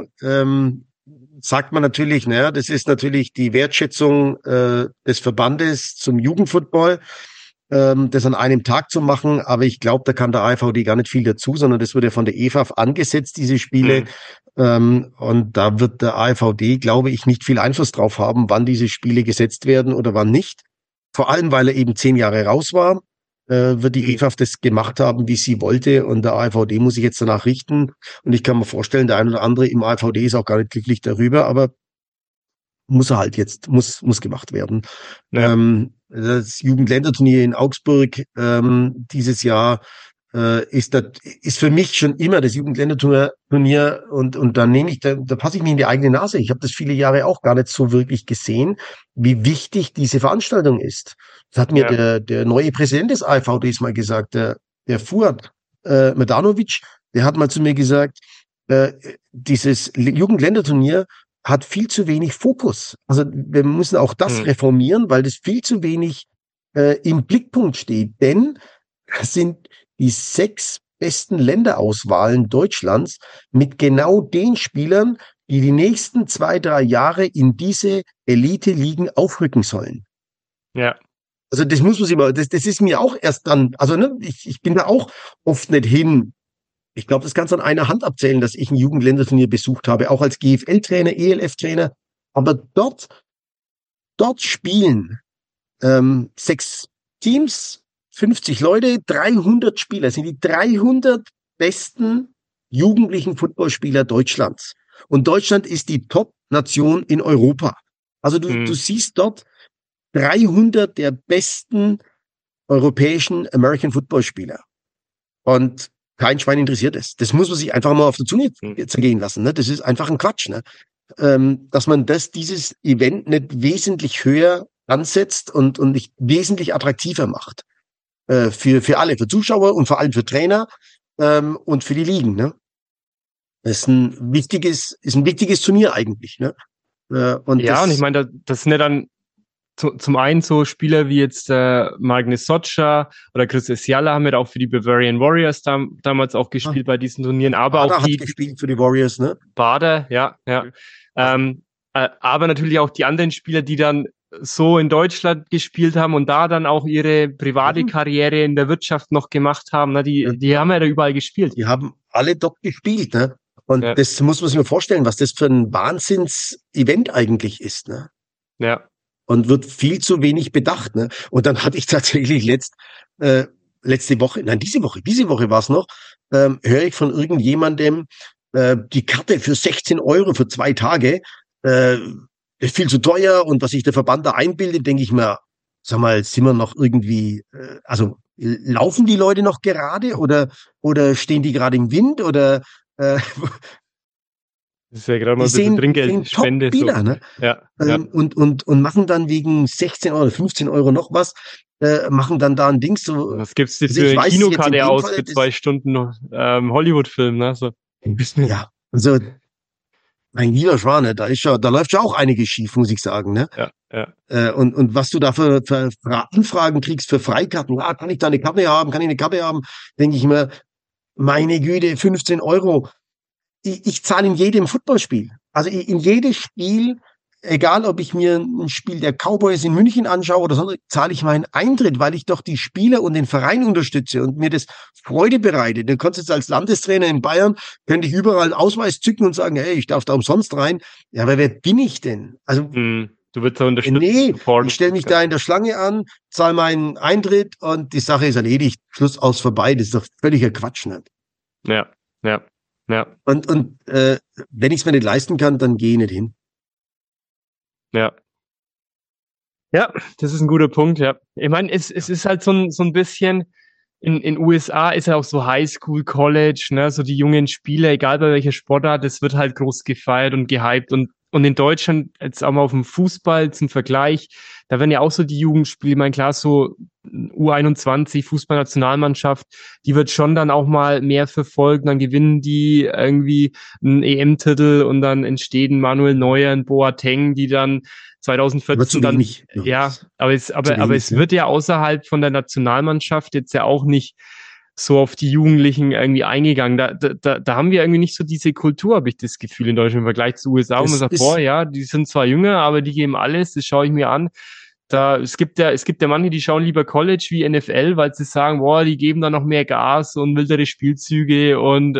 Speaker 1: sagt man natürlich, naja, das ist natürlich die Wertschätzung des Verbandes zum Jugendfootball, das an einem Tag zu machen, aber ich glaube, da kann der AVD gar nicht viel dazu, sondern das wird ja von der EFAF angesetzt, diese Spiele. Und da wird der AVD, glaube ich, nicht viel Einfluss drauf haben, wann diese Spiele gesetzt werden oder wann nicht. Vor allem, weil er eben 10 Jahre raus war, wird die EFAF das gemacht haben, wie sie wollte, und der AVD muss sich jetzt danach richten. Und ich kann mir vorstellen, der ein oder andere im AVD ist auch gar nicht glücklich darüber, aber muss er halt jetzt, muss gemacht werden. Ja. Das Jugendländerturnier in Augsburg dieses Jahr ist für mich schon immer das Jugendländerturnier, und da da passe ich mich in die eigene Nase. Ich habe das viele Jahre auch gar nicht so wirklich gesehen, wie wichtig diese Veranstaltung ist. Das hat mir der neue Präsident des AVDs mal gesagt, der Fuad Medanovic, der hat mal zu mir gesagt, dieses Jugendländerturnier hat viel zu wenig Fokus. Also wir müssen auch das reformieren, weil das viel zu wenig im Blickpunkt steht. Denn es sind die 6 besten Länderauswahlen Deutschlands mit genau den Spielern, die die nächsten 2, 3 Jahre in diese Elite-Ligen aufrücken sollen.
Speaker 2: Ja.
Speaker 1: Also das muss man sich mal, das ist mir auch erst dann, also ne, ich bin da auch oft nicht hin. Ich glaube, das kannst du an einer Hand abzählen, dass ich ein Jugendländerturnier besucht habe, auch als GFL-Trainer, ELF-Trainer. Aber dort spielen 6 Teams, 50 Leute, 300 Spieler, das sind die 300 besten jugendlichen Footballspieler Deutschlands. Und Deutschland ist die Top-Nation in Europa. Also du siehst dort 300 der besten europäischen American Football-Spieler. Und kein Schwein interessiert es. Das muss man sich einfach mal auf der Zunge zergehen lassen. Ne? Das ist einfach ein Quatsch. Ne? Dass man dieses Event nicht wesentlich höher ansetzt und nicht wesentlich attraktiver macht. Für alle, für Zuschauer und vor allem für Trainer und für die Ligen. Ne? Das ist ein wichtiges Turnier eigentlich. Ne?
Speaker 2: Und ich meine, das sind ja dann zum einen so Spieler wie jetzt Magnus Socha oder Chris Esiala haben ja auch für die Bavarian Warriors damals auch gespielt bei diesen Turnieren. Aber
Speaker 1: Bader
Speaker 2: auch
Speaker 1: hat gespielt für die Warriors, ne?
Speaker 2: Bader, ja. Aber natürlich auch die anderen Spieler, die dann so in Deutschland gespielt haben und da dann auch ihre private Karriere in der Wirtschaft noch gemacht haben. Ne? Die haben ja da überall gespielt.
Speaker 1: Die haben alle dort gespielt, ne? Und das muss man sich mal vorstellen, was das für ein Wahnsinns-Event eigentlich ist, ne?
Speaker 2: Ja.
Speaker 1: Und wird viel zu wenig bedacht, ne? Und dann hatte ich tatsächlich diese Woche war es noch, höre ich von irgendjemandem, die Karte für 16 € für 2 Tage, ist viel zu teuer, und was sich der Verband da einbildet, denke ich mir, sag mal, sind wir noch irgendwie, also laufen die Leute noch gerade oder stehen die gerade im Wind oder
Speaker 2: das ist ja gerade mal ein bisschen Trinkgeldspende.
Speaker 1: So. Ne? Ja. Und machen dann wegen 16 € oder 15 € noch was, machen dann da ein Ding so.
Speaker 2: Was gibt's dir für eine Kinokarte aus für 2 Stunden Hollywood-Film, ne? So.
Speaker 1: Ja, also mein lieber Schwane, da läuft ja auch einiges schief, muss ich sagen, ne?
Speaker 2: Ja.
Speaker 1: Und was du da für Anfragen kriegst für Freikarten, kann ich da eine Karte haben, denke ich mir, meine Güte, 15 €. Ich zahle in jedem Footballspiel. Also in jedes Spiel, egal ob ich mir ein Spiel der Cowboys in München anschaue oder sonst, zahle ich meinen Eintritt, weil ich doch die Spieler und den Verein unterstütze und mir das Freude bereitet. Du kannst jetzt als Landestrainer in Bayern, könnte ich überall einen Ausweis zücken und sagen, hey, ich darf da umsonst rein. Ja, aber wer bin ich denn? Also,
Speaker 2: du wirst da unterstützt.
Speaker 1: Nee, ich stelle mich da in der Schlange an, zahle meinen Eintritt und die Sache ist erledigt. Schluss, aus, vorbei. Das ist doch völliger Quatsch, ne?
Speaker 2: Ja.
Speaker 1: Und wenn ich es mir nicht leisten kann, dann gehe ich nicht hin.
Speaker 2: Ja. Ja, das ist ein guter Punkt, ja. Ich meine, es ist halt so ein bisschen, in USA ist ja auch so Highschool, College, ne, so die jungen Spieler, egal bei welcher Sportart, das wird halt groß gefeiert und gehypt und in Deutschland, jetzt auch mal auf dem Fußball zum Vergleich, da werden ja auch so die Jugendspiele, ich meine, klar, so U21, Fußballnationalmannschaft, die wird schon dann auch mal mehr verfolgt, dann gewinnen die irgendwie einen EM-Titel und dann entsteht ein Manuel Neuer, ein Boateng, die dann 2014 dann, ja, aber es wird ja außerhalb von der Nationalmannschaft jetzt ja auch nicht so auf die Jugendlichen irgendwie eingegangen. Da haben wir irgendwie nicht so diese Kultur, habe ich das Gefühl, in Deutschland im Vergleich zu USA, wo man sagt, boah, ja, die sind zwar jünger, aber die geben alles, das schaue ich mir an. Es gibt ja manche, die schauen lieber College wie NFL, weil sie sagen, boah, die geben da noch mehr Gas und wildere Spielzüge und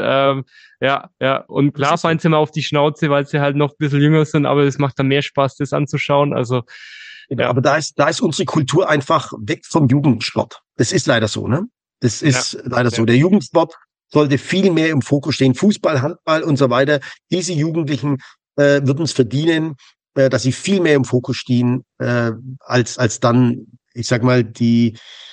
Speaker 2: und klar fallen sie mal auf die Schnauze, weil sie halt noch ein bisschen jünger sind, aber es macht dann mehr Spaß, das anzuschauen. Also
Speaker 1: ja. Aber da ist unsere Kultur einfach weg vom Jugendsport. Das ist leider so, ne? Das ist leider so. Der Jugendsport sollte viel mehr im Fokus stehen. Fußball, Handball und so weiter. Diese Jugendlichen würden es verdienen, dass sie viel mehr im Fokus stehen, als dann, ich sag mal, die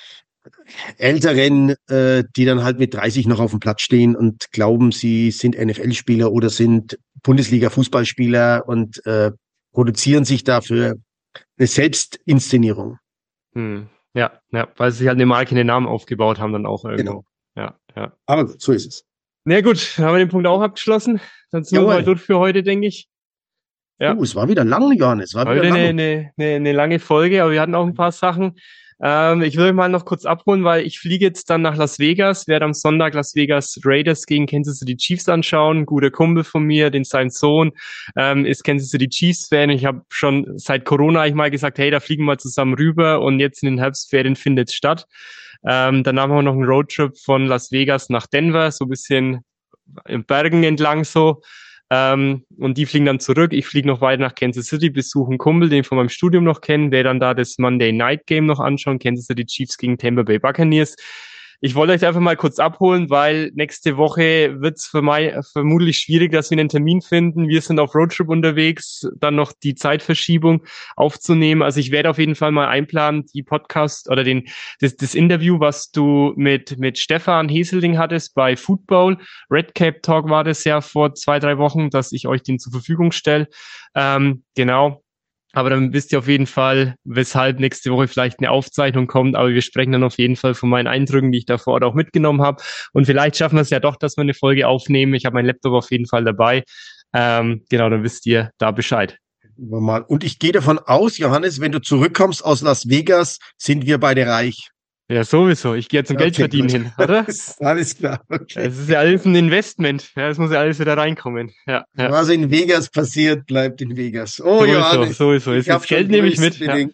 Speaker 1: Älteren, die dann halt mit 30 noch auf dem Platz stehen und glauben, sie sind NFL-Spieler oder sind Bundesliga-Fußballspieler und produzieren sich dafür eine Selbstinszenierung.
Speaker 2: Ja, weil sie halt eine Marke in den Namen aufgebaut haben, dann auch irgendwo.
Speaker 1: Genau. Ja. Aber gut, so ist es.
Speaker 2: Na gut, haben wir den Punkt auch abgeschlossen. Dann sind wir mal durch für heute, denke ich.
Speaker 1: Ja. Es war wieder lang, Johannes. Es war wieder
Speaker 2: eine lange Folge, aber wir hatten auch ein paar Sachen. Ich will euch mal noch kurz abholen, weil ich fliege jetzt dann nach Las Vegas, werde am Sonntag Las Vegas Raiders gegen Kansas City Chiefs anschauen. Ein guter Kumpel von mir, sein Sohn, ist Kansas City Chiefs Fan. Ich habe schon seit Corona mal gesagt, hey, da fliegen wir zusammen rüber und jetzt in den Herbstferien findet es statt. Dann haben wir noch einen Roadtrip von Las Vegas nach Denver, so ein bisschen in Bergen entlang so. Und die fliegen dann zurück. Ich fliege noch weiter nach Kansas City, besuche einen Kumpel, den ich von meinem Studium noch kenne, der dann da das Monday Night Game noch anschauen, Kansas City Chiefs gegen Tampa Bay Buccaneers. Ich wollte euch einfach mal kurz abholen, weil nächste Woche wird es vermutlich schwierig, dass wir einen Termin finden. Wir sind auf Roadtrip unterwegs, dann noch die Zeitverschiebung aufzunehmen. Also ich werde auf jeden Fall mal einplanen, die Podcast oder das Interview, was du mit Stefan Heselding hattest bei Football. Red Cap Talk war das ja vor 2-3 Wochen, dass ich euch den zur Verfügung stelle. Genau. Aber dann wisst ihr auf jeden Fall, weshalb nächste Woche vielleicht eine Aufzeichnung kommt. Aber wir sprechen dann auf jeden Fall von meinen Eindrücken, die ich da vor Ort auch mitgenommen habe. Und vielleicht schaffen wir es ja doch, dass wir eine Folge aufnehmen. Ich habe meinen Laptop auf jeden Fall dabei. Genau, dann wisst ihr da Bescheid.
Speaker 1: Und ich gehe davon aus, Johannes, wenn du zurückkommst aus Las Vegas, sind wir beide reich.
Speaker 2: Ja, sowieso. Ich gehe ja zum Geldverdienen hin, oder?
Speaker 1: Alles klar. Okay.
Speaker 2: Es ist ja alles ein Investment. Ja, es muss ja alles wieder reinkommen. Ja.
Speaker 1: Was in Vegas passiert, bleibt in Vegas. Oh, Johannes.
Speaker 2: Sowieso. Das Geld nehme ich mit. Ja.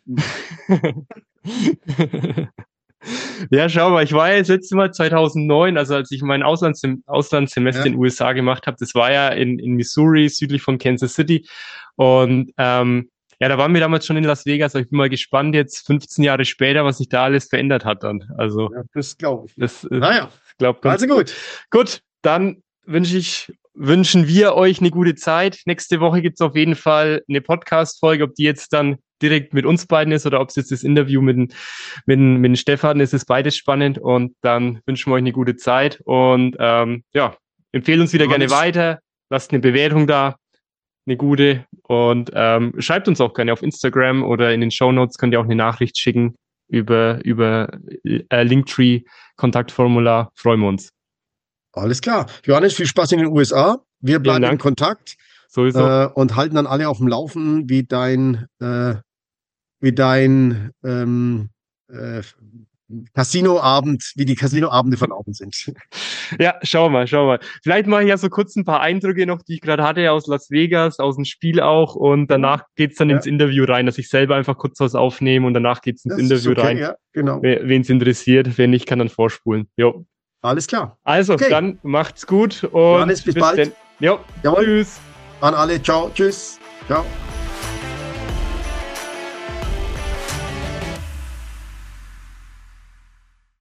Speaker 2: Ja, schau mal, ich war ja das letzte Mal 2009, also als ich mein Auslandssemester in den USA gemacht habe, das war ja in Missouri, südlich von Kansas City. Und da waren wir damals schon in Las Vegas, aber ich bin mal gespannt jetzt 15 Jahre später, was sich da alles verändert hat dann. Also
Speaker 1: das glaube ich.
Speaker 2: Also gut. Gut, dann wünschen wir euch eine gute Zeit. Nächste Woche gibt's auf jeden Fall eine Podcast-Folge, ob die jetzt dann direkt mit uns beiden ist oder ob es jetzt das Interview mit Stefan ist, ist beides spannend und dann wünschen wir euch eine gute Zeit und empfehlen uns wieder gerne weiter, lasst eine Bewertung da, eine gute und schreibt uns auch gerne auf Instagram oder in den Shownotes könnt ihr auch eine Nachricht schicken über Linktree, Kontaktformular, freuen wir uns.
Speaker 1: Alles klar. Johannes, viel Spaß in den USA. Wir bleiben in Kontakt.
Speaker 2: Sowieso.
Speaker 1: Und halten dann alle auf dem Laufen, wie dein Casinoabend, wie die Casinoabende verlaufen sind.
Speaker 2: Ja, schau mal. Vielleicht mache ich ja so kurz ein paar Eindrücke noch, die ich gerade hatte aus Las Vegas, aus dem Spiel auch und danach geht's dann ins Interview rein, dass ich selber einfach kurz was aufnehme und danach geht's ins Interview rein. Ja, genau. Wen es interessiert, wenn nicht, kann dann vorspulen. Jo.
Speaker 1: Alles klar.
Speaker 2: Also, dann macht's gut und
Speaker 1: Johannes, bis bald.
Speaker 2: Jo,
Speaker 1: jawohl.
Speaker 2: Tschüss.
Speaker 1: An alle, ciao, tschüss. Ciao.